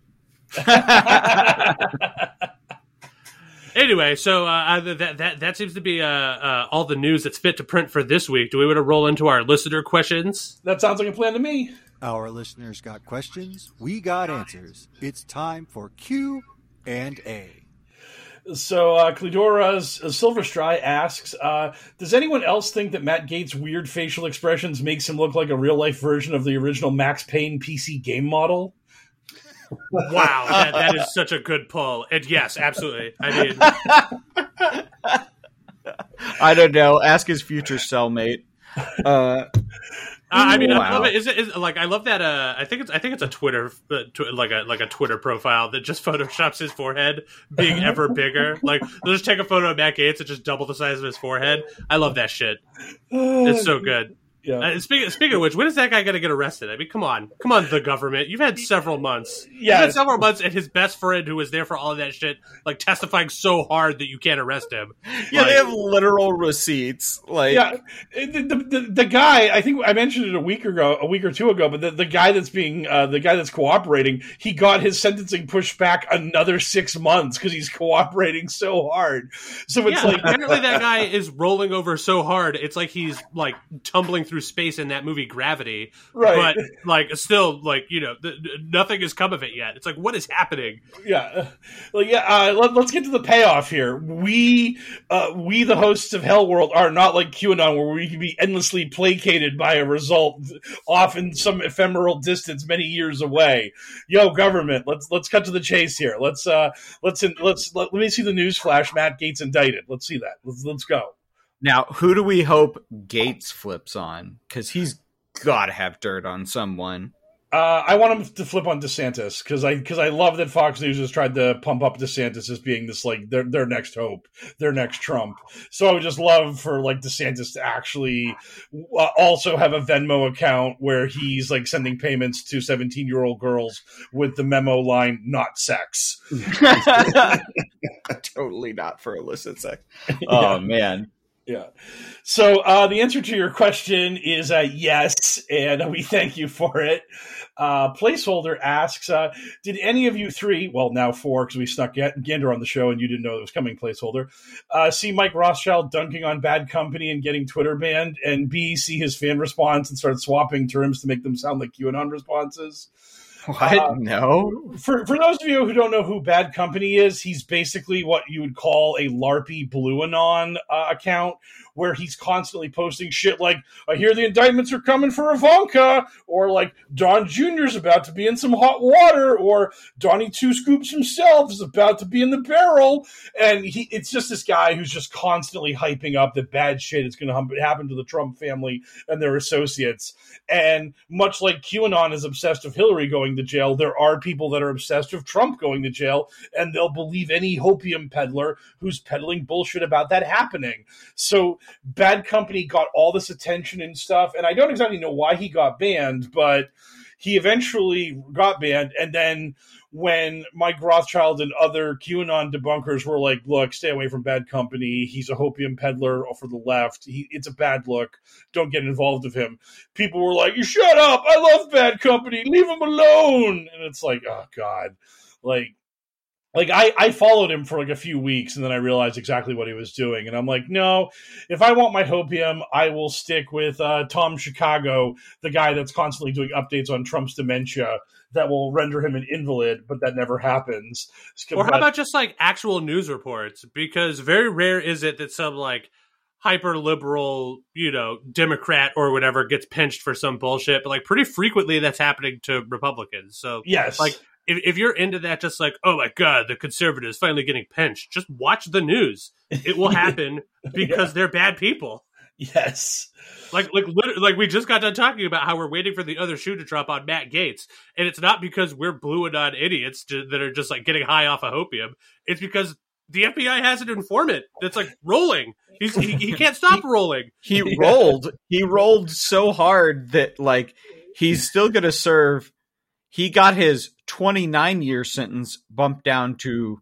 Anyway, so uh, that that that seems to be uh, uh, all the news that's fit to print for this week. Do we want to roll into our listener questions? That sounds like a plan to me. Our listeners got questions. We got answers. It's time for Q and A. So, uh, Clidora's uh, Silverstry asks, uh, does anyone else think that Matt Gaetz' weird facial expressions makes him look like a real-life version of the original Max Payne P C game model? Wow, that, that is such a good pull. And yes, absolutely. I mean, I don't know. Ask his future cellmate. Uh, I mean, wow. I love it. Is it is, like I love that. Uh, I think it's I think it's a Twitter uh, tw- like a like a Twitter profile that just photoshops his forehead being ever bigger. Like they'll just take a photo of Matt Gaetz and just double the size of his forehead. I love that shit. It's so good. Yeah. Uh, speaking, speaking of which, when is that guy going to get arrested? I mean, come on. Come on, the government. You've had several months. Yeah. You've had several months, and his best friend, who was there for all of that shit, like, testifying so hard that you can't arrest him. yeah, Like, they have literal receipts. Like, Yeah, the, the, the, the guy, I think I mentioned it a week ago, a week or two ago, but the, the guy that's being, uh, the guy that's cooperating, he got his sentencing pushed back another six months because he's cooperating so hard. So it's yeah, like, apparently that guy is rolling over so hard, it's like he's, like, tumbling through space in that movie Gravity. Right. But, like, still, like, you know, th- nothing has come of it yet. It's like, what is happening? yeah, like yeah. Uh, let, let's get to the payoff here. We, uh, we, the hosts of Hell World, are not like QAnon, where we can be endlessly placated by a result off in some ephemeral distance, many years away. Yo, government, let's let's cut to the chase here. Let's uh, let's let's let, let me see the news flash. Matt Gaetz indicted. Let's see that. Let's let's go. now, who do we hope Gates flips on? Because he's got to have dirt on someone. Uh, I want him to flip on DeSantis because I because I love that Fox News has tried to pump up DeSantis as being this like their their next hope, their next Trump. So I would just love for like DeSantis to actually uh, also have a Venmo account where he's like sending payments to seventeen year old girls with the memo line "not sex." Totally not for illicit sex. Oh man. Yeah. So uh, the answer to your question is uh, yes, and we thank you for it. Uh, Placeholder asks, uh, did any of you three, well, now four, because we snuck Gander on the show and you didn't know it was coming, Placeholder, uh, see Mike Rothschild dunking on Bad Company and getting Twitter banned, and B, see his fan response and start swapping terms to make them sound like QAnon responses? What? Uh, no. For for those of you who don't know who Bad Company is, he's basically what you would call a LARPy Blue Anon uh, account, where he's constantly posting shit like, I hear the indictments are coming for Ivanka, or like, Don Junior's about to be in some hot water, or Donnie Two Scoops himself is about to be in the barrel. And he it's just this guy who's just constantly hyping up that bad shit is going to happen to the Trump family and their associates. And much like QAnon is obsessed with Hillary going to jail, there are people that are obsessed with Trump going to jail, and they'll believe any hopium peddler who's peddling bullshit about that happening. So Bad Company got all this attention and stuff, and I don't exactly know why he got banned, but he eventually got banned. And then when Mike Rothschild and other QAnon debunkers were like, look, stay away from Bad Company, he's a hopium peddler for the left, he, it's a bad look, don't get involved with him, people were like, you shut up, I love Bad Company, leave him alone. And it's like, oh God, like Like, I, I followed him for like a few weeks, and then I realized exactly what he was doing. And I'm like, no, if I want my hopium, I will stick with uh, Tom Chicago, the guy that's constantly doing updates on Trump's dementia that will render him an invalid, but that never happens. Or how about just like actual news reports? Because very rare is it that some like hyper liberal, you know, Democrat or whatever gets pinched for some bullshit, but like pretty frequently that's happening to Republicans. So yes, like if, if you're into that, just like, oh my God, the conservatives finally getting pinched, just watch the news. It will happen because yeah. they're bad people. Yes. Like, like, literally, like we just got done talking about how we're waiting for the other shoe to drop on Matt Gaetz. And it's not because we're blue and on idiots to, that are just like getting high off of opium. It's because the F B I has an informant that's like rolling. He's, he, he can't stop rolling. He yeah. rolled. He rolled so hard that like he's still going to serve. He got his twenty-nine year sentence bumped down to,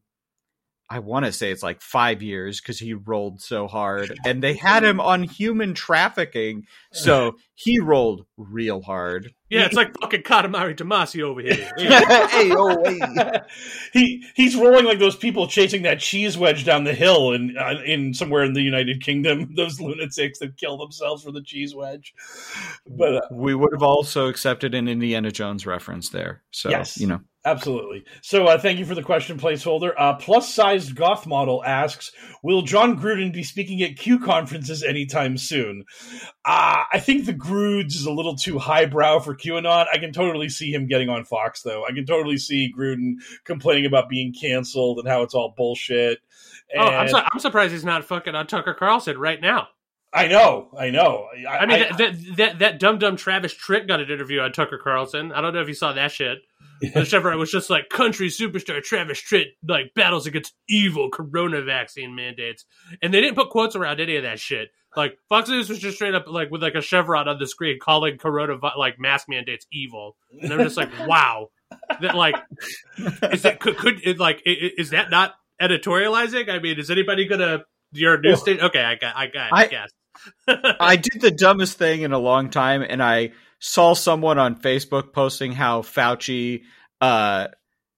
I want to say it's like five years because he rolled so hard, and they had him on human trafficking. So he rolled real hard. Yeah, it's like fucking Katamari Damacy over here. hey, oh, hey. He he's rolling like those people chasing that cheese wedge down the hill in uh, in somewhere in the United Kingdom. Those lunatics that kill themselves for the cheese wedge. But uh, we would have also accepted an Indiana Jones reference there. So yes, you know. Absolutely. So uh, thank you for the question placeholder. Uh, plus-sized goth model asks, will John Gruden be speaking at Q conferences anytime soon? Uh, I think the Grudes is a little too highbrow for QAnon. I can totally see him getting on Fox, though. I can totally see Gruden complaining about being canceled and how it's all bullshit. And oh, I'm, so- I'm surprised he's not fucking on Tucker Carlson right now. I know, I know. I, I mean, I, that, that that dumb dumb Travis Tritt got an interview on Tucker Carlson. I don't know if you saw that shit. Whichever it was just like country superstar Travis Tritt like battles against evil corona vaccine mandates, and they didn't put quotes around any of that shit. Like Fox News was just straight up like with like a chevron on the screen calling corona like mask mandates evil, and I'm just like, wow, that like is that could, could it, like is that not editorializing? I mean, is anybody gonna your news station? Okay, I got, I got, I, I guess. I did the dumbest thing in a long time, and I saw someone on Facebook posting how Fauci uh,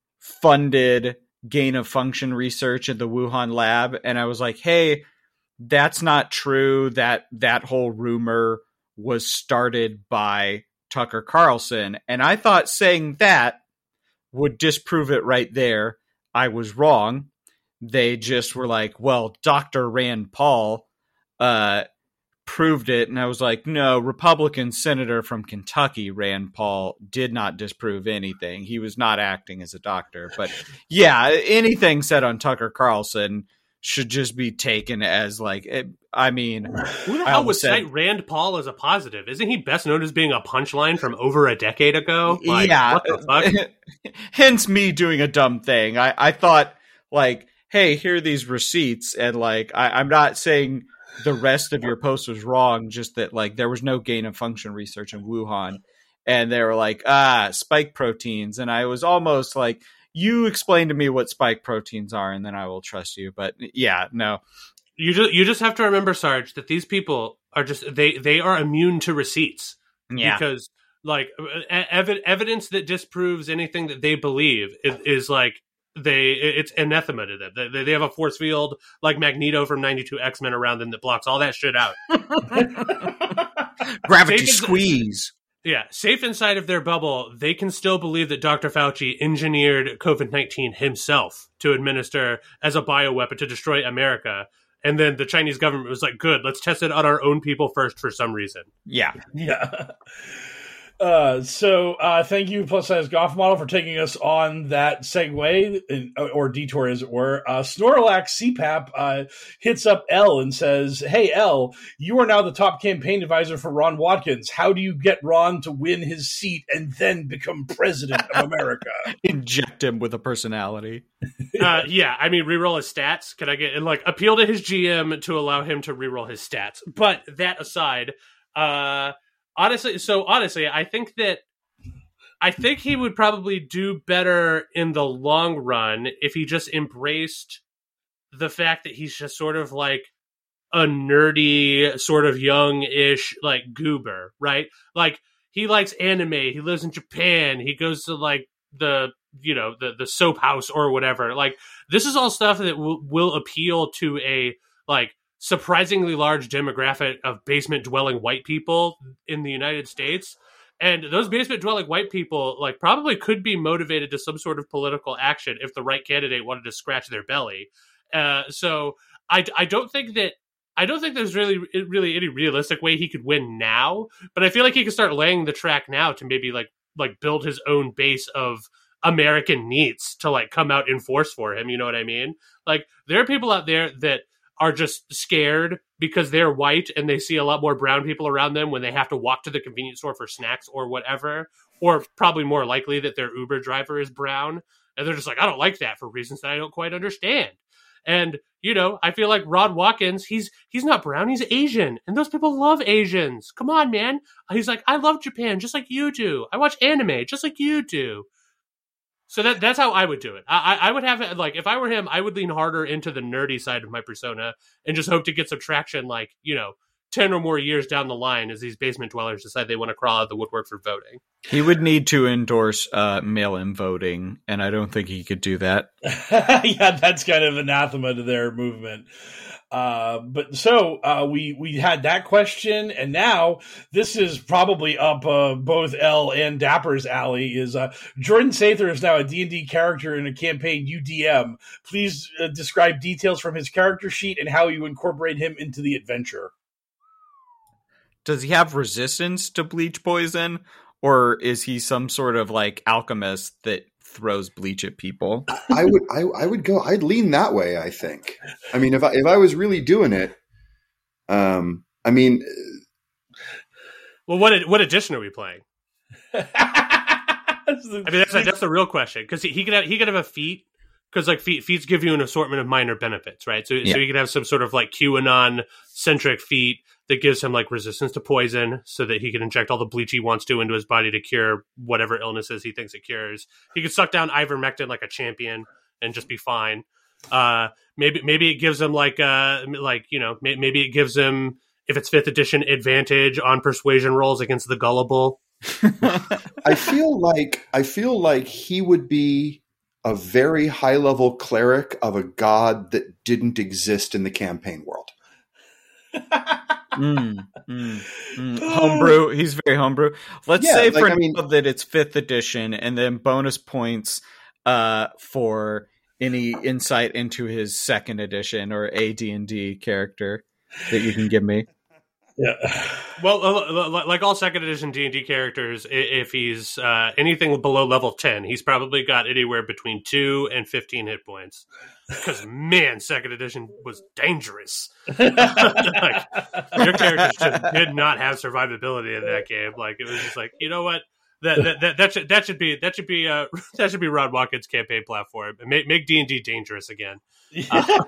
funded gain of function research at the Wuhan lab, and I was like, "Hey, that's not true. That that whole rumor was started by Tucker Carlson." And I thought saying that would disprove it right there. I was wrong. They just were like, "Well, Doctor Rand Paul uh, proved it," and I was like, "No, Republican senator from Kentucky, Rand Paul, did not disprove anything. He was not acting as a doctor." But yeah, anything said on Tucker Carlson should just be taken as like, it, I mean, who the hell would said, cite Rand Paul as a positive? Isn't he best known as being a punchline from over a decade ago? Like, yeah. What the fuck? Hence me doing a dumb thing. I, I thought like, hey, here are these receipts, and like, I, I'm not saying the rest of your post was wrong, just that like there was no gain of function research in Wuhan, and they were like, ah, spike proteins, and I was almost like, you explain to me what spike proteins are, and then I will trust you. But yeah, no. You just you just have to remember, Sarge, that these people are just they they are immune to receipts. Yeah. Because like ev- evidence that disproves anything that they believe is, is like they it's anathema to them. They, they have a force field like Magneto from ninety-two X-Men around them that blocks all that shit out. Gravity squeeze. Yeah, safe inside of their bubble, they can still believe that Doctor Fauci engineered COVID nineteen himself to administer as a bioweapon to destroy America. And then the Chinese government was like, good, let's test it on our own people first for some reason. Yeah. Yeah. Uh, so uh, thank you, Plus Size Golf Model, for taking us on that segue, in, or detour as it were. Uh, Snorlax C PAP uh, hits up L and says, hey, L, you are now the top campaign advisor for Ron Watkins. How do you get Ron to win his seat and then become president of America? Inject him with a personality. uh, yeah, I mean, reroll his stats. Can I get, and like, appeal to his G M to allow him to reroll his stats? But that aside, uh... Honestly, so honestly, I think that I think he would probably do better in the long run if he just embraced the fact that he's just sort of like a nerdy, sort of young-ish, like, goober, right? Like, he likes anime, he lives in Japan, he goes to, like, the, you know, the, the soap house or whatever. Like, this is all stuff that w- will appeal to a, like, surprisingly large demographic of basement-dwelling white people in the United States. And those basement-dwelling white people, like, probably could be motivated to some sort of political action if the right candidate wanted to scratch their belly. Uh, so I, I don't think that I don't think there's really really any realistic way he could win now, but I feel like he could start laying the track now to maybe like like build his own base of American neats to like come out in force for him. You know what I mean? Like there are people out there that are just scared because they're white and they see a lot more brown people around them when they have to walk to the convenience store for snacks or whatever, or probably more likely that their Uber driver is brown. And they're just like, I don't like that for reasons that I don't quite understand. And, you know, I feel like Ron Watkins, he's he's not brown, he's Asian. And those people love Asians. Come on, man. He's like, I love Japan just like you do. I watch anime just like you do. So that that's how I would do it. I, I would have it, like, if I were him, I would lean harder into the nerdy side of my persona and just hope to get some traction, like, you know, ten or more years down the line as these basement dwellers decide they want to crawl out of the woodwork for voting. He would need to endorse uh, mail-in voting, and I don't think he could do that. Yeah, that's kind of anathema to their movement. Uh, but so uh, we we had that question, and now this is probably up uh, both Elle and Dapper's alley. Is uh, Jordan Sather is now a D and D character in a campaign U D M. Please uh, describe details from his character sheet and how you incorporate him into the adventure. Does he have resistance to bleach poison, or is he some sort of like alchemist that throws bleach at people? I would, I, I would go. I'd lean that way. I think. I mean, if I if I was really doing it, um, I mean, well, what what edition are we playing? I mean, that's that's the real question, because he, he could have he could have a feat, because like feat, feats give you an assortment of minor benefits, right? So yeah. so he could have some sort of like QAnon centric feat that gives him like resistance to poison, so that he can inject all the bleach he wants to into his body to cure whatever illnesses he thinks it cures. He could suck down ivermectin like a champion and just be fine. Uh, maybe maybe it gives him like uh like you know maybe it gives him, if it's fifth edition, advantage on persuasion rolls against the gullible. I feel like I feel like he would be a very high level cleric of a god that didn't exist in the campaign world. mm, mm, mm. Homebrew. He's very homebrew. Let's yeah, say like, for I mean, now that it's fifth edition, and then bonus points uh, for any insight into his second edition or a D and D character that you can give me. Yeah. Well, like all second edition D and D characters, if he's uh, anything below level ten, he's probably got anywhere between two and fifteen hit points. Because, man, second edition was dangerous. Like, your characters just did not have survivability in that game. Like, it was just like, you know what? That that that, that should that should be that should be uh, that should be Ron Watkins' campaign platform. Make make D and D dangerous again. Uh,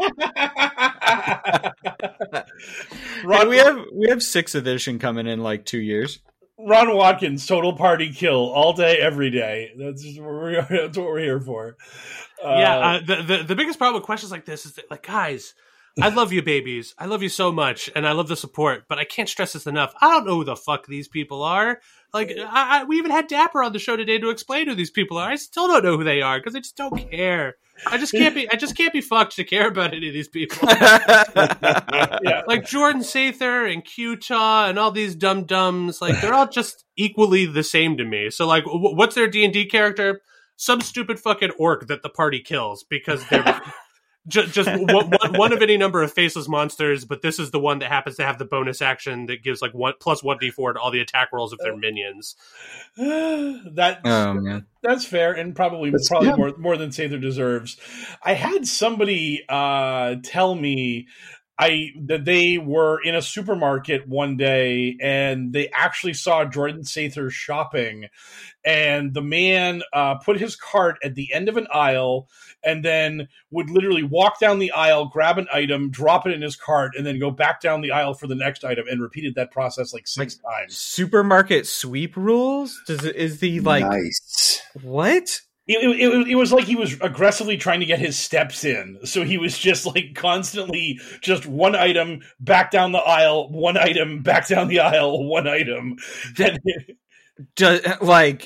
Ron, we have we have sixth edition coming in like two years. Ron Watkins, total party kill all day, every day. That's just what we're, that's what we're here for. Uh, yeah, uh, the, the the biggest problem with questions like this is that, like, guys, I love you, babies. I love you so much, and I love the support, but I can't stress this enough. I don't know who the fuck these people are. Like, I, I, we even had Dapper on the show today to explain who these people are. I still don't know who they are because I just don't care. I just can't be. I just can't be fucked to care about any of these people. Yeah. Like Jordan Sather and Q-Taw and all these dum dums. Like, they're all just equally the same to me. So, like, w- what's their D and D character? Some stupid fucking orc that the party kills because they're just, just one, one of any number of faceless monsters. But this is the one that happens to have the bonus action that gives like one plus one d four to all the attack rolls of their minions. That's oh, man. That's fair, and probably That's, probably yeah. more more than Sather deserves. I had somebody uh, tell me I that they were in a supermarket one day and they actually saw Jordan Sather shopping, and the man uh, put his cart at the end of an aisle and then would literally walk down the aisle, grab an item, drop it in his cart, and then go back down the aisle for the next item, and repeated that process like six like times. Supermarket sweep rules? Does it, is the like nice. What? It, it, it was like he was aggressively trying to get his steps in. So he was just like constantly just one item, back down the aisle, one item, back down the aisle, one item. Does, like,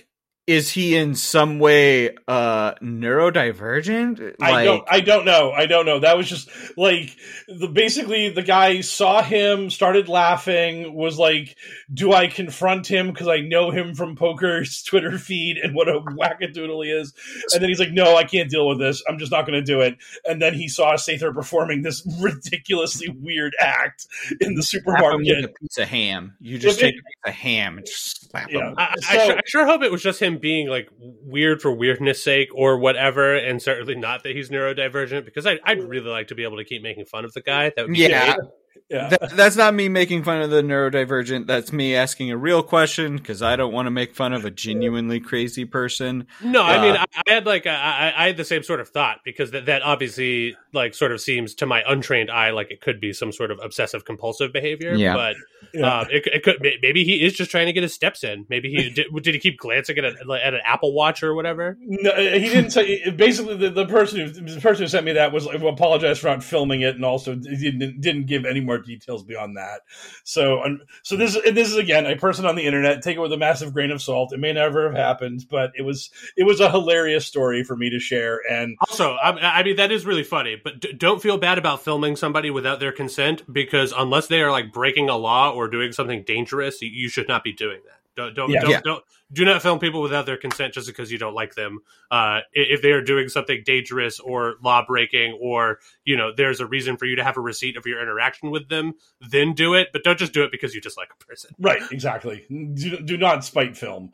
is he in some way uh, neurodivergent? Like, I don't. I don't know. I don't know. That was just like the basically the guy saw him, started laughing, was like, "Do I confront him because I know him from poker's Twitter feed and what a wackadoodle he is?" And then he's like, "No, I can't deal with this. I'm just not going to do it." And then he saw Sather performing this ridiculously weird act in the supermarket. With a piece of ham. You just If take it, a piece of ham and just slap Yeah. him. I, I, So- sure, I sure hope it was just him being like weird for weirdness sake or whatever, and certainly not that he's neurodivergent, because I, I'd really like to be able to keep making fun of the guy. That would be Yeah. great. Yeah. That, that's not me making fun of the neurodivergent. That's me asking a real question because I don't want to make fun of a genuinely crazy person. No, I Uh, mean, I, I had like I, I had the same sort of thought, because that, that obviously like sort of seems to my untrained eye like it could be some sort of obsessive compulsive behavior. Yeah. But Yeah. um, it, it could maybe he is just trying to get his steps in. Maybe he did. Did he keep glancing at, a, at an Apple Watch or whatever? No, he didn't say. Basically, the, the person who the person who sent me that was like, apologized for not filming it, and also didn't didn't give any more details beyond that. So, um, so this this is again a person on the internet. Take it with a massive grain of salt. It may never have happened, but it was it was a hilarious story for me to share. And Also, I, I mean, that is really funny, but d- don't feel bad about filming somebody without their consent, because unless they are like breaking a law or doing something dangerous, you, you should not be doing that. Don't don't, Yeah. don't, Yeah. don't do not film people without their consent just because you don't like them. Uh, if they are doing something dangerous or law breaking, or you know, there's a reason for you to have a receipt of your interaction with them, then do it. But don't just do it because you dislike a person. right, exactly. Do, do not spite film.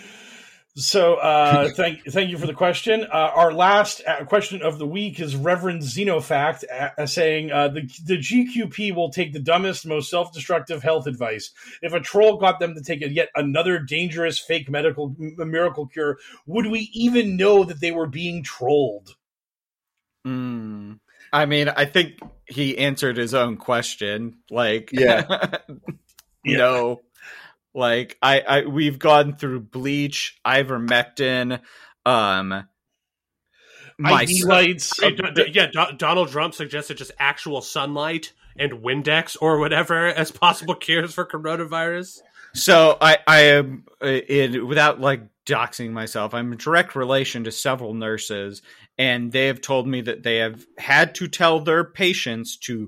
So, uh, thank thank you for the question. Uh, our last uh, question of the week is Reverend Xenofact uh, saying uh, the the G Q P will take the dumbest, most self-destructive health advice. If a troll got them to take a yet another dangerous fake medical m- miracle cure, would we even know that they were being trolled? Mm. I mean, I think he answered his own question. Like, Yeah. no. Like, I, I, we've gone through bleach, ivermectin, um, my I V lights. Hey, do- do- yeah, Do- Donald Trump suggested just actual sunlight and Windex or whatever as possible cures for coronavirus. So I, I am uh, in, without like doxing myself, I'm in direct relation to several nurses, and they have told me that they have had to tell their patients to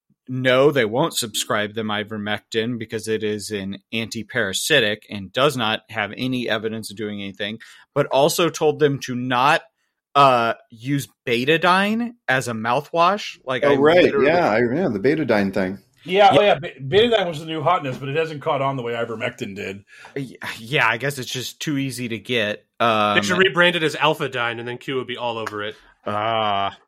no, they won't subscribe them ivermectin because it is an anti-parasitic and does not have any evidence of doing anything, but also told them to not uh, use betadine as a mouthwash. Like, Oh, I right. literally- Yeah, I, yeah, the betadine thing. Yeah, oh yeah, Be- betadine was the new hotness, but it hasn't caught on the way ivermectin did. Yeah, I guess it's just too easy to get. Um, They should rebrand it as Alpha-Dine, and then Q would be all over it. Ah,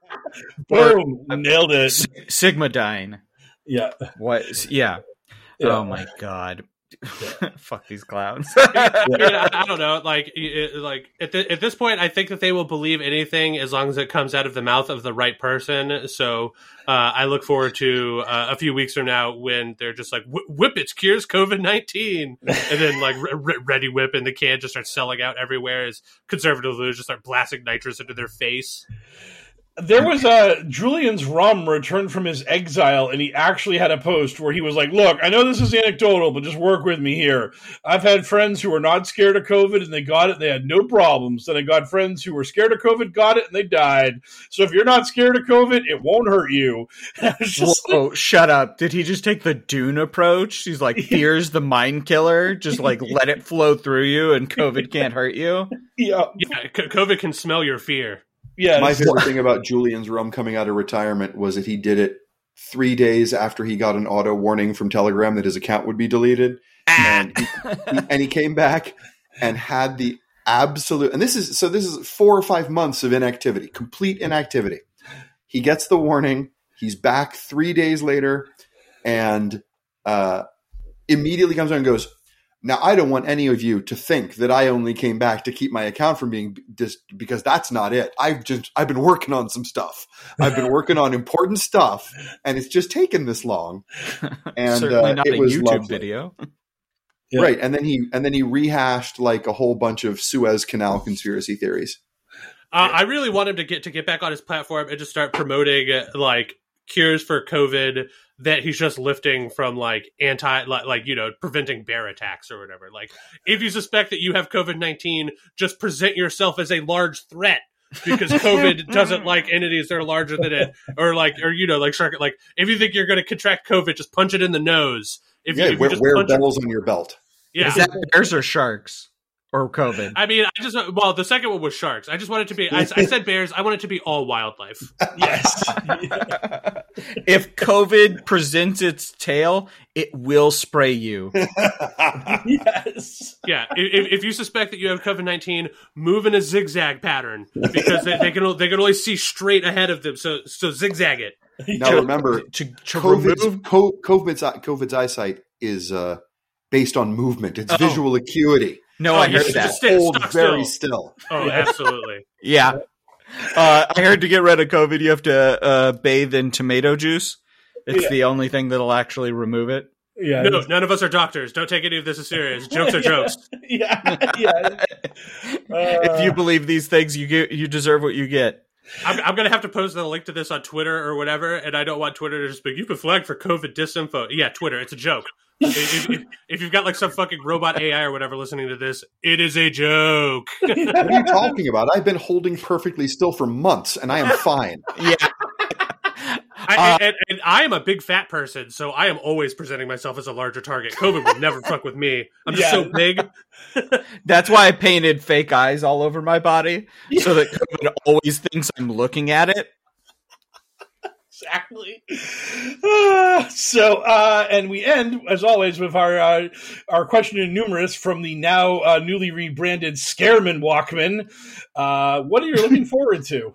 Boom, nailed it. S- Sigmadine. Yeah. What? Yeah. Yeah. Oh my god. Fuck these clowns. I, mean, I, I don't know. Like, it, like at, the, at this point, I think that they will believe anything as long as it comes out of the mouth of the right person. So uh, I look forward to uh, a few weeks from now when they're just like, Whippets cures COVID nineteen. And then like R- R- Ready Whip in the can just starts selling out everywhere as conservative leaders just start blasting nitrous into their face. There was a Julian's Rum returned from his exile, and he actually had a post where he was like, look, I know this is anecdotal, but just work with me here. I've had friends who were not scared of COVID, and they got it, and they had no problems. Then I got friends who were scared of COVID, got it, and they died. So if you're not scared of COVID, it won't hurt you. And I was just like, Whoa, shut up. Did he just take the Dune approach? He's like, fear's the mind killer. Just like let it flow through you and COVID can't hurt you. yeah. Yeah, C- COVID can smell your fear. Yeah. My favorite thing about Julian's Rum coming out of retirement was that he did it three days after he got an auto warning from Telegram that his account would be deleted. And he, he, and he came back and had the absolute, and this is, so this is four or five months of inactivity, complete inactivity. He gets the warning. He's back three days later and uh, immediately comes on and goes, now, I don't want any of you to think that I only came back to keep my account from being dis- because that's not it. I've just I've been working on some stuff. I've been working on important stuff, and it's just taken this long. And Certainly uh, not it a was YouTube lovely. video. Yeah. Right? And then he and then he rehashed like a whole bunch of Suez Canal conspiracy theories. Uh, I really want him to get to get back on his platform and just start promoting uh, like cures for COVID that he's just lifting from like anti, like, like, you know, preventing bear attacks or whatever. Like, if you suspect that you have COVID nineteen, just present yourself as a large threat. Because COVID doesn't like entities that are larger than it, or like, or you know, like shark. Like, if you think you're going to contract COVID, just punch it in the nose. If yeah, you, if wear, you just wear punch bells it, on your belt. yeah. Is that bears or sharks or COVID? I mean, I just well, the second one was sharks. I just want it to be. I, I said bears. I want it to be all wildlife. Yes. If COVID presents its tail, it will spray you. Yes. Yeah, if, if you suspect that you have COVID nineteen, move in a zigzag pattern because they, they can they can only see straight ahead of them. So so zigzag it. Now remember, to, to COVID's, remove co- COVID's, COVID's eyesight is uh, based on movement. It's Oh. visual acuity. no, Oh, I you heard should that. just stay Hold stock very still. still. Oh, absolutely. Yeah, uh, I heard to get rid of COVID, you have to uh, bathe in tomato juice. It's Yeah. the only thing that'll actually remove it. Yeah. No, none of us are doctors. Don't take any of this as serious. Jokes are jokes. Yeah. Yeah. If you believe these things, you get you deserve what you get. I'm, I'm going to have to post a link to this on Twitter or whatever, and I don't want Twitter to just be, you've been flagged for COVID disinfo. Yeah, Twitter, it's a joke. if, if, if you've got like some fucking robot A I or whatever listening to this, it is a joke. What are you talking about? I've been holding perfectly still for months, and I am fine. Yeah. I, and, and I am a big fat person, so I am always presenting myself as a larger target. COVID will never fuck with me. I'm just Yeah. so big. That's why I painted fake eyes all over my body, so that COVID always thinks I'm looking at it. Exactly. Uh, so, uh, and we end, as always, with our uh, our question and numerous from the now uh, newly rebranded Scareman Walkman. Uh, what are you looking forward to?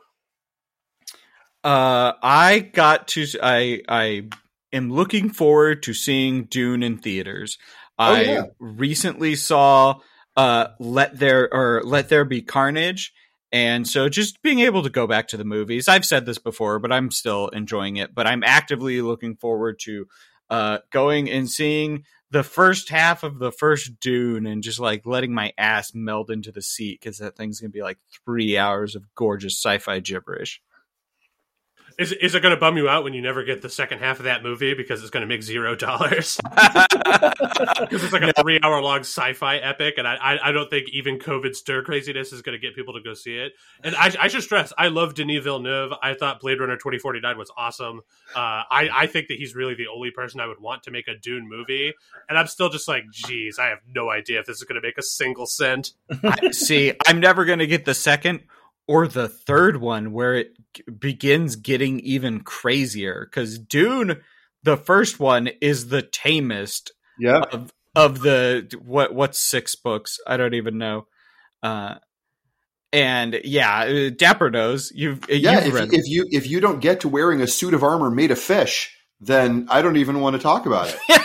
Uh, I got to. I I am looking forward to seeing Dune in theaters. Oh, I yeah. recently saw uh, Let There or Let There Be Carnage. And so just being able to go back to the movies, I've said this before, but I'm still enjoying it. But I'm actively looking forward to uh, going and seeing the first half of the first Dune and just like letting my ass meld into the seat because that thing's going to be like three hours of gorgeous sci-fi gibberish. Is is it going to bum you out when you never get the second half of that movie because it's going to make zero dollars? Because it's like a three hour long sci-fi epic, and I, I I don't think even COVID stir craziness is going to get people to go see it. And I I should stress, I love Denis Villeneuve. I thought Blade Runner twenty forty-nine was awesome. Uh, I I think that he's really the only person I would want to make a Dune movie, and I'm still just like, geez, I have no idea if this is going to make a single cent. I, see, I'm never going to get the second or the third one where it g- begins getting even crazier because Dune, the first one, is the tamest Yeah. of of the what what's six books? I don't even know. Uh, and yeah, uh, Dapper knows you've Yeah, you've if, read. if you if you don't get to wearing a suit of armor made of fish, then I don't even want to talk about it.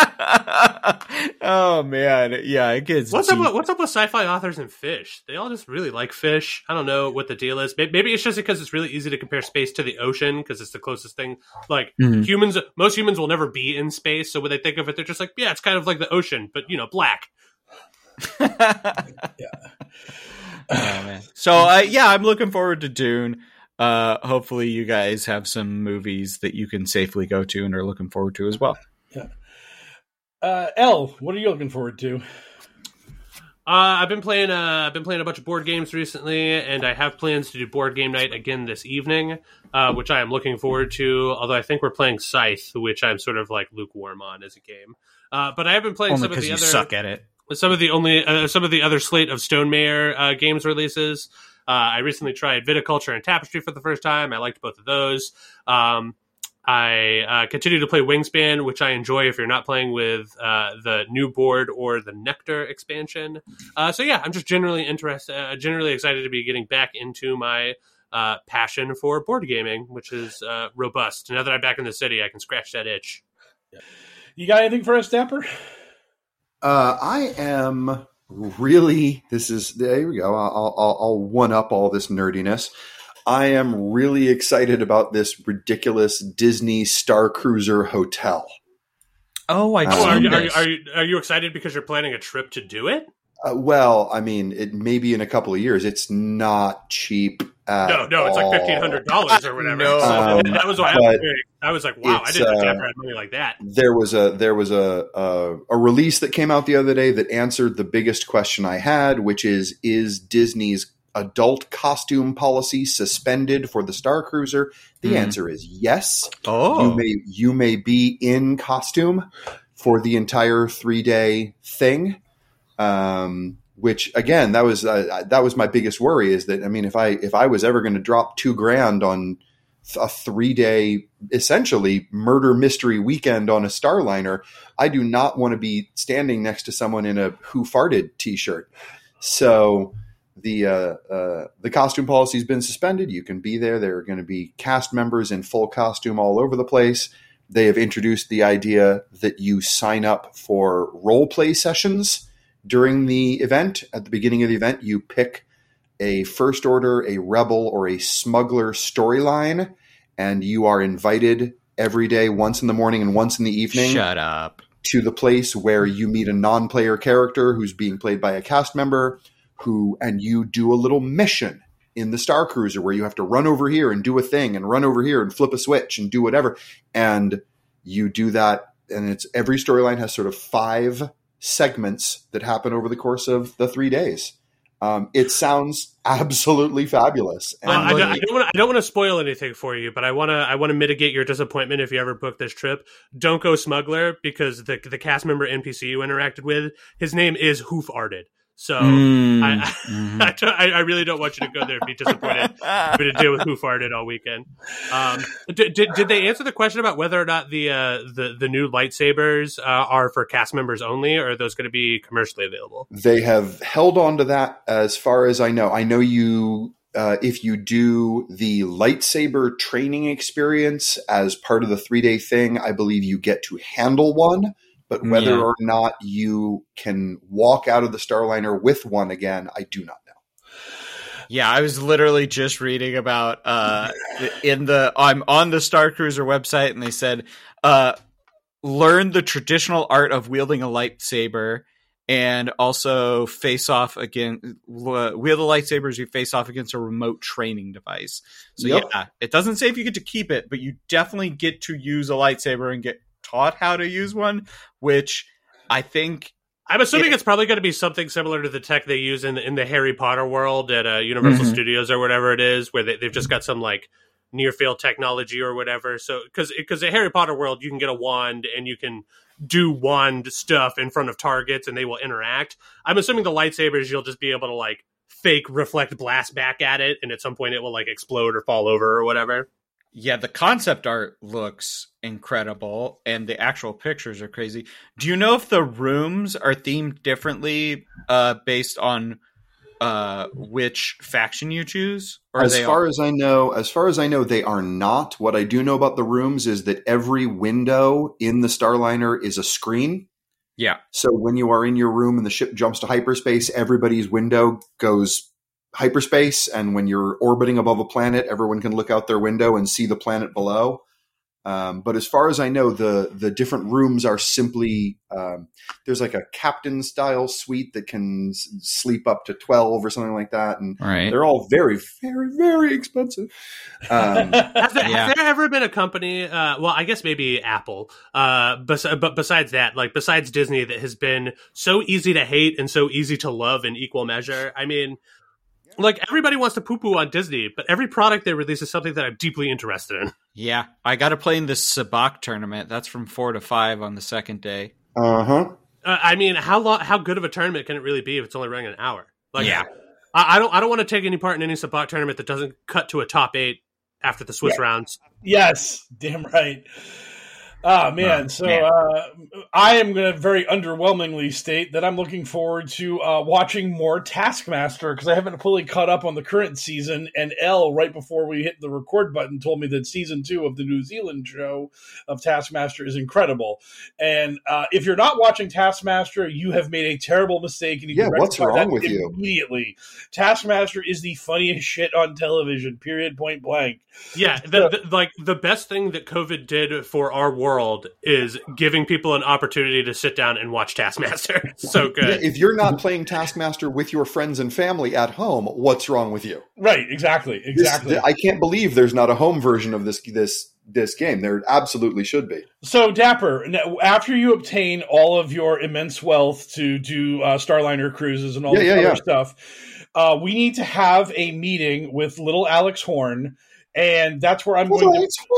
Oh man, yeah, it gets What's up? deep. With, what's up with sci-fi authors and fish? They all just really like fish. I don't know what the deal is. May- Maybe it's just because it's really easy to compare space to the ocean because it's the closest thing. Like Mhm. humans, most humans will never be in space, so when they think of it, they're just like, yeah, it's kind of like the ocean, but you know, black. Oh, man. So uh, yeah, I'm looking forward to Dune. Uh, hopefully, you guys have some movies that you can safely go to and are looking forward to as well. Uh, Elle, what are you looking forward to? Uh, I've been playing. Uh, I've been playing a bunch of board games recently, and I have plans to do board game night again this evening, uh, which I am looking forward to. Although I think we're playing Scythe, which I'm sort of like lukewarm on as a game. Uh, but I have been playing Only some of because the you other suck at it. some of the only uh, some of the other slate of Stone Mayer uh, games releases. Uh, I recently tried Viticulture and Tapestry for the first time. I liked both of those. Um, I uh, continue to play Wingspan, which I enjoy if you're not playing with uh, the new board or the Nectar expansion. Uh, so yeah, I'm just generally interested, uh, generally excited to be getting back into my uh, passion for board gaming, which is uh, robust. Now that I'm back in the city, I can scratch that itch. You got anything for us, Dapper? Uh, I am really. This is there we go. I'll I'll, I'll one up all this nerdiness. I am really excited about this ridiculous Disney Star Cruiser hotel. Oh, I Oh, Oh, are, seen you, are, you, this. are, you, are you excited because you're planning a trip to do it? Uh, well, I mean, it maybe in a couple of years. It's not cheap No, no, it's like fifteen hundred dollars or whatever. No. So Um, that was why I but was, I was like, wow, I it's, didn't know uh, Capra had money like that. There was a there was a, a a release that came out the other day that answered the biggest question I had, which is is Disney's adult costume policy suspended for the Star Cruiser? The Mm. answer is yes. Oh. You may you may be in costume for the entire three day thing. Um, which again, that was uh, that was my biggest worry. Is that I mean, if I if I was ever going to drop two grand on a three day, essentially murder mystery weekend on a Starliner, I do not want to be standing next to someone in a Who Farted t-shirt. So the uh, uh, the costume policy has been suspended. You can be there. There are going to be cast members in full costume all over the place. They have introduced the idea that you sign up for role play sessions during the event. At the beginning of the event, you pick a First Order, a Rebel, or a Smuggler storyline, and you are invited every day, once in the morning and once in the evening. Shut up. To the place where you meet a non-player character who's being played by a cast member, who and you do a little mission in the Star Cruiser where you have to run over here and do a thing, and run over here and flip a switch and do whatever. And you do that, and it's every storyline has sort of five segments that happen over the course of the three days. Um, it sounds absolutely fabulous. And Well, I, don't, I don't want to. I don't want to spoil anything for you, but I want to. I want to mitigate your disappointment if you ever book this trip. Don't go Smuggler, because the the cast member N P C you interacted with, his name is Hoof Arted. So Mm, I, mhm. I, I, I really don't want you to go there and be disappointed having to deal with Hoof Arted all weekend. Um, did, did did they answer the question about whether or not the uh, the the new lightsabers uh, are for cast members only, or are those going to be commercially available? They have held on to that as far as I know. I know you, uh, if you do the lightsaber training experience as part of the three day thing, I believe you get to handle one. But whether Yeah. or not you can walk out of the Starliner with one again, I do not know. Yeah, I was literally just reading about uh in the I'm on the Star Cruiser website, and they said uh learn the traditional art of wielding a lightsaber, and also face off against wield the lightsabers you face off against a remote training device. So Yep. yeah, it doesn't say if you get to keep it, but you definitely get to use a lightsaber and get taught how to use one, which I think I'm assuming It- it's probably going to be something similar to the tech they use in in the Harry Potter world at uh, Universal Mhm. Studios or whatever it is, where they, they've just got some like near field technology or whatever. So because because the Harry Potter world, you can get a wand and you can do wand stuff in front of targets and they will interact. I'm assuming the lightsabers, you'll just be able to like fake reflect blast back at it, and at some point it will like explode or fall over or whatever. yeah, the concept art looks incredible, and the actual pictures are crazy. Do you know if the rooms are themed differently uh, based on uh, which faction you choose? Or are As they far all- as I know, as far as I know, they are not. What I do know about the rooms is that every window in the Starliner is a screen. yeah, So when you are in your room and the ship jumps to hyperspace, everybody's window goes hyperspace. And when you're orbiting above a planet, everyone can look out their window and see the planet below. Um, but as far as I know, the the different rooms are simply um, there's like a captain style suite that can s- sleep up to twelve or something like that, and right. they're all very, very, very expensive. Um, Has there, Yeah. has there ever been a company, uh, well, I guess maybe Apple, uh, bes- but besides that, like besides Disney, that has been so easy to hate and so easy to love in equal measure? I mean, like everybody wants to poo-poo on Disney, but every product they release is something that I'm deeply interested in. Yeah, I got to play in this Sabacc tournament. That's from four to five on the second day. uh huh. Uh, I mean, how long, how good of a tournament can it really be if it's only running an hour? Like, Yeah. I, I don't, I don't want to take any part in any Sabacc tournament that doesn't cut to a top eight after the Swiss rounds. Yes, damn right. Ah, man. Oh, so man. Uh, I am going to very underwhelmingly state that I'm looking forward to uh, watching more Taskmaster, because I haven't fully caught up on the current season. And Elle, right before we hit the record button, told me that season two of the New Zealand show of Taskmaster is incredible. And uh, if you're not watching Taskmaster, you have made a terrible mistake. And you Yeah, can what's rectify wrong that with you? Immediately. Taskmaster is the funniest shit on television, period, point blank. Yeah, the, the, like the best thing that COVID did for our war world is giving people an opportunity to sit down and watch Taskmaster. So good. Yeah, if you're not playing Taskmaster with your friends and family at home, what's wrong with you? Right, exactly, exactly. This, I can't believe there's not a home version of this this this game. There absolutely should be. So, Dapper, after you obtain all of your immense wealth to do uh, Starliner cruises and all yeah, this yeah, other yeah. stuff, uh, we need to have a meeting with little Alex Horn. And that's where I'm going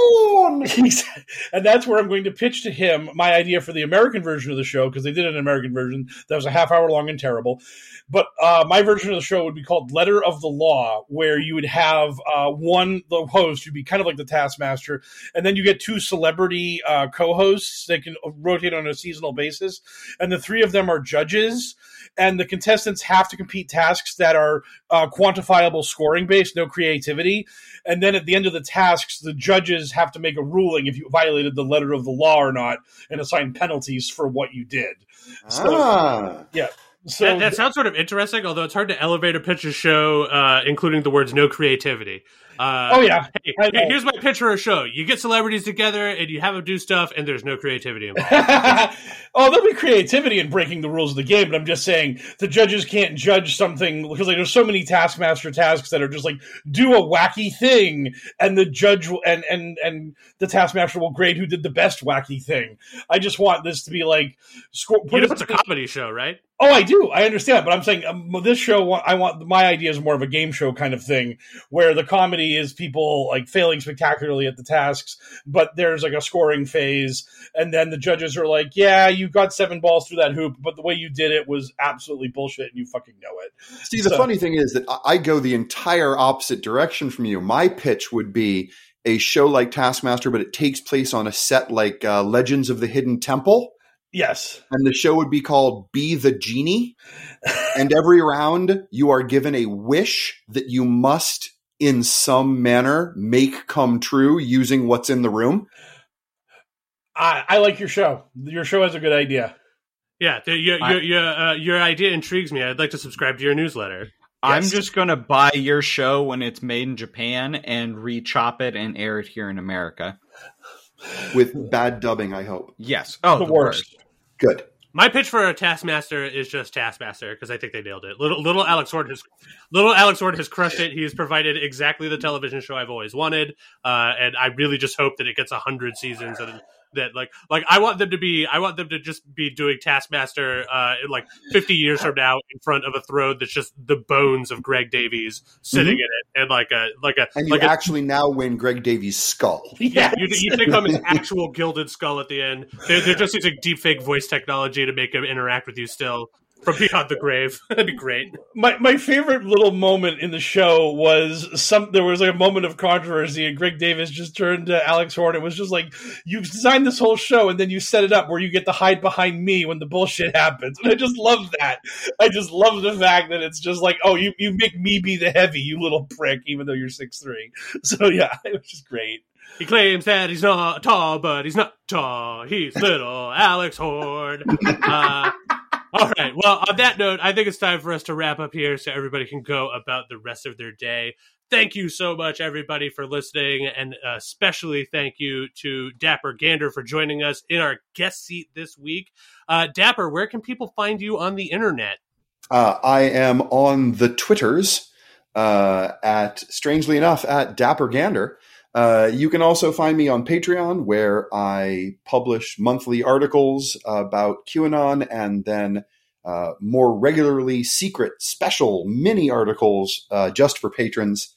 to, and that's where I'm going to pitch to him my idea for the American version of the show, because they did an American version that was a half hour long and terrible. But uh, my version of the show would be called Letter of the Law, where you would have uh, one, the host, who'd be kind of like the Taskmaster, and then you get two celebrity uh, co-hosts that can rotate on a seasonal basis, and the three of them are judges. And the contestants have to complete tasks that are uh, quantifiable scoring based, no creativity. And then at the end of the tasks, the judges have to make a ruling if you violated the letter of the law or not and assign penalties for what you did. So, ah. yeah. So that, that sounds sort of interesting, although it's hard to elevate a pitch a show, uh, including the words "no creativity." Uh, oh yeah. Hey, hey, here's my pitch for a show: you get celebrities together and you have them do stuff, and there's no creativity involved. Oh, there'll be creativity in breaking the rules of the game, but I'm just saying the judges can't judge something because like there's so many Taskmaster tasks that are just like do a wacky thing, and the judge will, and and and the Taskmaster will grade who did the best wacky thing. I just want this to be like score. You know, it's a comedy show, right? Oh, I do. I understand, but I'm saying um, this show. I want my idea is more of a game show kind of thing, where the comedy is people like failing spectacularly at the tasks, but there's like a scoring phase, and then the judges are like, "Yeah, you got seven balls through that hoop, but the way you did it was absolutely bullshit, and you fucking know it." See, the so, funny thing is that I go the entire opposite direction from you. My pitch would be a show like Taskmaster, but it takes place on a set like uh, Legends of the Hidden Temple. Yes. And the show would be called Be the Genie. And every round you are given a wish that you must, in some manner, make come true using what's in the room. I, I like your show. Your show has a good idea. Yeah, the, your, your, your, uh, your idea intrigues me. I'd like to subscribe to your newsletter. I'm Yes. just going to buy your show when it's made in Japan and re-chop it and air it here in America. With bad dubbing, I hope. Yes. Oh, The the, worst. worst. Good. My pitch for a Taskmaster is just Taskmaster because I think they nailed it. Little little Alex Horn has little Alex Horn has crushed it. He's provided exactly the television show I've always wanted, uh, and I really just hope that it gets a hundred seasons and that like like I want them to be I want them to just be doing Taskmaster uh, in like fifty years from now in front of a throne that's just the bones of Greg Davies sitting Mhm. in it and like a like a And you like a, actually now win Greg Davies' skull. yeah, you, you take home his actual gilded skull at the end. They're, they're just using deepfake voice technology to make him interact with you still from beyond the grave. That'd be great. My my favorite little moment in the show was some. There was like a moment of controversy, and Greg Davis just turned to Alex Horn. It was just like, you designed this whole show, and then you set it up where you get to hide behind me when the bullshit happens. And I just love that. I just love the fact that it's just like, oh, you, you make me be the heavy, you little prick, even though you're six three. So yeah, it was just great. He claims that he's not tall, but he's not tall. He's little Alex Horn. Uh, all right. Well, on that note, I think it's time for us to wrap up here so everybody can go about the rest of their day. Thank you so much, everybody, for listening, and especially thank you to Dapper Gander for joining us in our guest seat this week. Uh, Dapper, where can people find you on the internet? Uh, I am on the Twitters uh, at, strangely enough, at Dapper Gander. Uh, you can also find me on Patreon, where I publish monthly articles about QAnon and then uh, more regularly secret, special mini articles uh, just for patrons.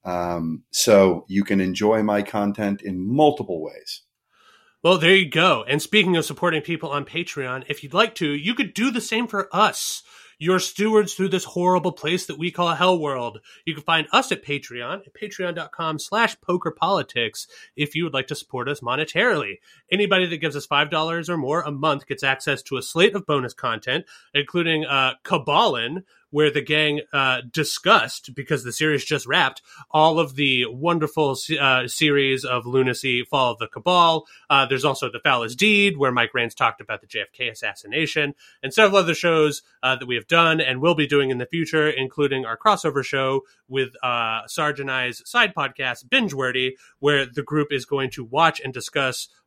Um, so you can enjoy my content in multiple ways. Well, there you go. And speaking of supporting people on Patreon, if you'd like to, you could do the same for us. You're stewards through this horrible place that we call Hell World. You can find us at Patreon at patreon.com slash pokerpolitics if you would like to support us monetarily. Anybody that gives us five dollars or more a month gets access to a slate of bonus content, including uh, Kabbalin, where the gang uh, discussed, because the series just wrapped, all of the wonderful uh, series of Lunacy, Fall of the Cabal. Uh, there's also The Foulest Deed, where Mike Raines talked about the J F K assassination, and several other shows uh, that we have done and will be doing in the future, including our crossover show with uh, Sarge and I's side podcast, Binge Wordy, where the group is going to watch and discuss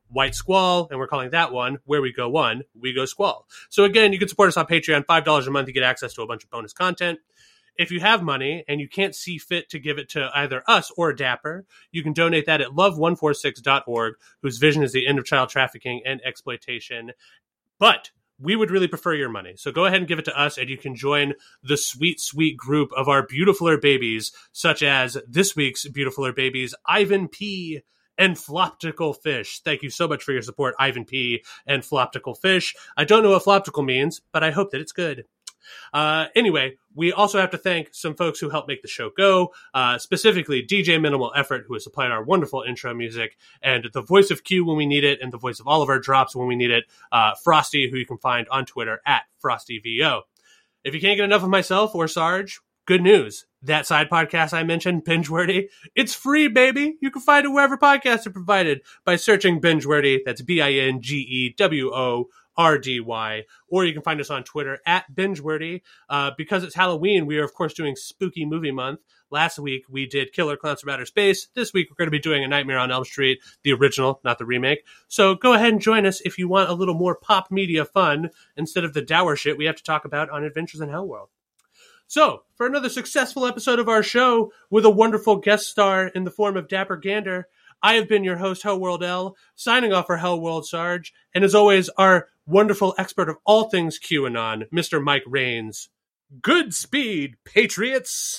White Squall, and we're calling that one Where We Go One, We Go Squall. So again, you can support us on Patreon, five dollars a month. You get access to a bunch of bonus content. If you have money and you can't see fit to give it to either us or Dapper, you can donate that at love one forty-six dot org, whose vision is the end of child trafficking and exploitation. But we would really prefer your money. So go ahead and give it to us, and you can join the sweet, sweet group of our beautifuler babies, such as this week's beautifuler babies, Ivan P. and Floptical Fish. Thank you so much for your support, Ivan P. and Floptical Fish. I don't know what Floptical means, but I hope that it's good. Uh, anyway, we also have to thank some folks who helped make the show go, uh, specifically D J Minimal Effort, who has supplied our wonderful intro music, and the voice of Q when we need it, and the voice of all of our drops when we need it, uh, Frosty, who you can find on Twitter at FrostyVO. If you can't get enough of myself or Sarge, good news. That side podcast I mentioned, Bingeworthy, it's free, baby. You can find it wherever podcasts are provided by searching Bingeworthy. That's B I N G E W O R D Y, or you can find us on Twitter at Bingeworthy. Uh, because it's Halloween, we are, of course, doing Spooky Movie Month. Last week, we did Killer Clowns from Outer Space. This week, we're going to be doing A Nightmare on Elm Street, the original, not the remake. So go ahead and join us if you want a little more pop media fun instead of the dour shit we have to talk about on Adventures in Hellworld. So, for another successful episode of our show, with a wonderful guest star in the form of Dapper Gander, I have been your host, Hellworld L, signing off for Hellworld Sarge, and as always, our wonderful expert of all things QAnon, Mister Mike Rains. Good speed, Patriots!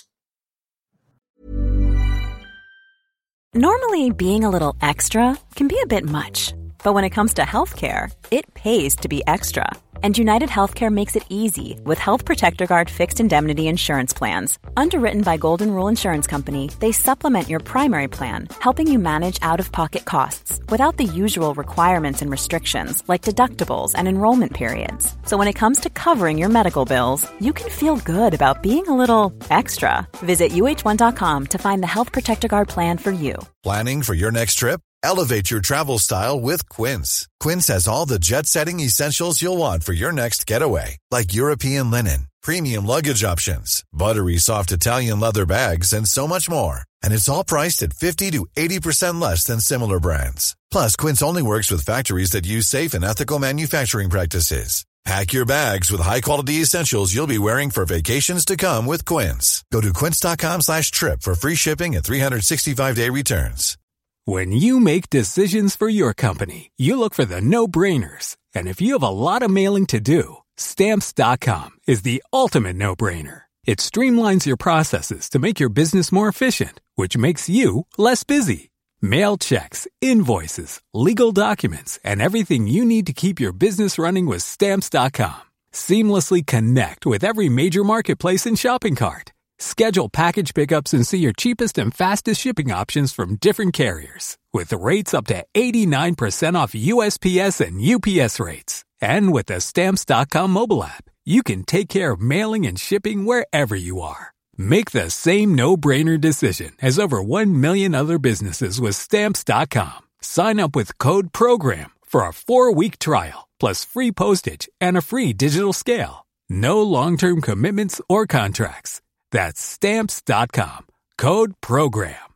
Normally, being a little extra can be a bit much, but when it comes to healthcare, it pays to be extra. And United Healthcare makes it easy with Health Protector Guard fixed indemnity insurance plans. Underwritten by Golden Rule Insurance Company, they supplement your primary plan, helping you manage out-of-pocket costs without the usual requirements and restrictions like deductibles and enrollment periods. So when it comes to covering your medical bills, you can feel good about being a little extra. Visit U H one dot com to find the Health Protector Guard plan for you. Planning for your next trip? Elevate your travel style with Quince. Quince has all the jet-setting essentials you'll want for your next getaway, like European linen, premium luggage options, buttery soft Italian leather bags, and so much more. And it's all priced at fifty to eighty percent less than similar brands. Plus, Quince only works with factories that use safe and ethical manufacturing practices. Pack your bags with high-quality essentials you'll be wearing for vacations to come with Quince. Go to quince.com slash trip for free shipping and three sixty-five day returns. When you make decisions for your company, you look for the no-brainers. And if you have a lot of mailing to do, Stamps dot com is the ultimate no-brainer. It streamlines your processes to make your business more efficient, which makes you less busy. Mail checks, invoices, legal documents, and everything you need to keep your business running with Stamps dot com. Seamlessly connect with every major marketplace and shopping cart. Schedule package pickups and see your cheapest and fastest shipping options from different carriers, with rates up to eighty-nine percent off U S P S and U P S rates. And with the Stamps dot com mobile app, you can take care of mailing and shipping wherever you are. Make the same no-brainer decision as over one million other businesses with Stamps dot com. Sign up with code PROGRAM for a four-week trial, plus free postage and a free digital scale. No long-term commitments or contracts. That's Stamps dot com. Code PROGRAM.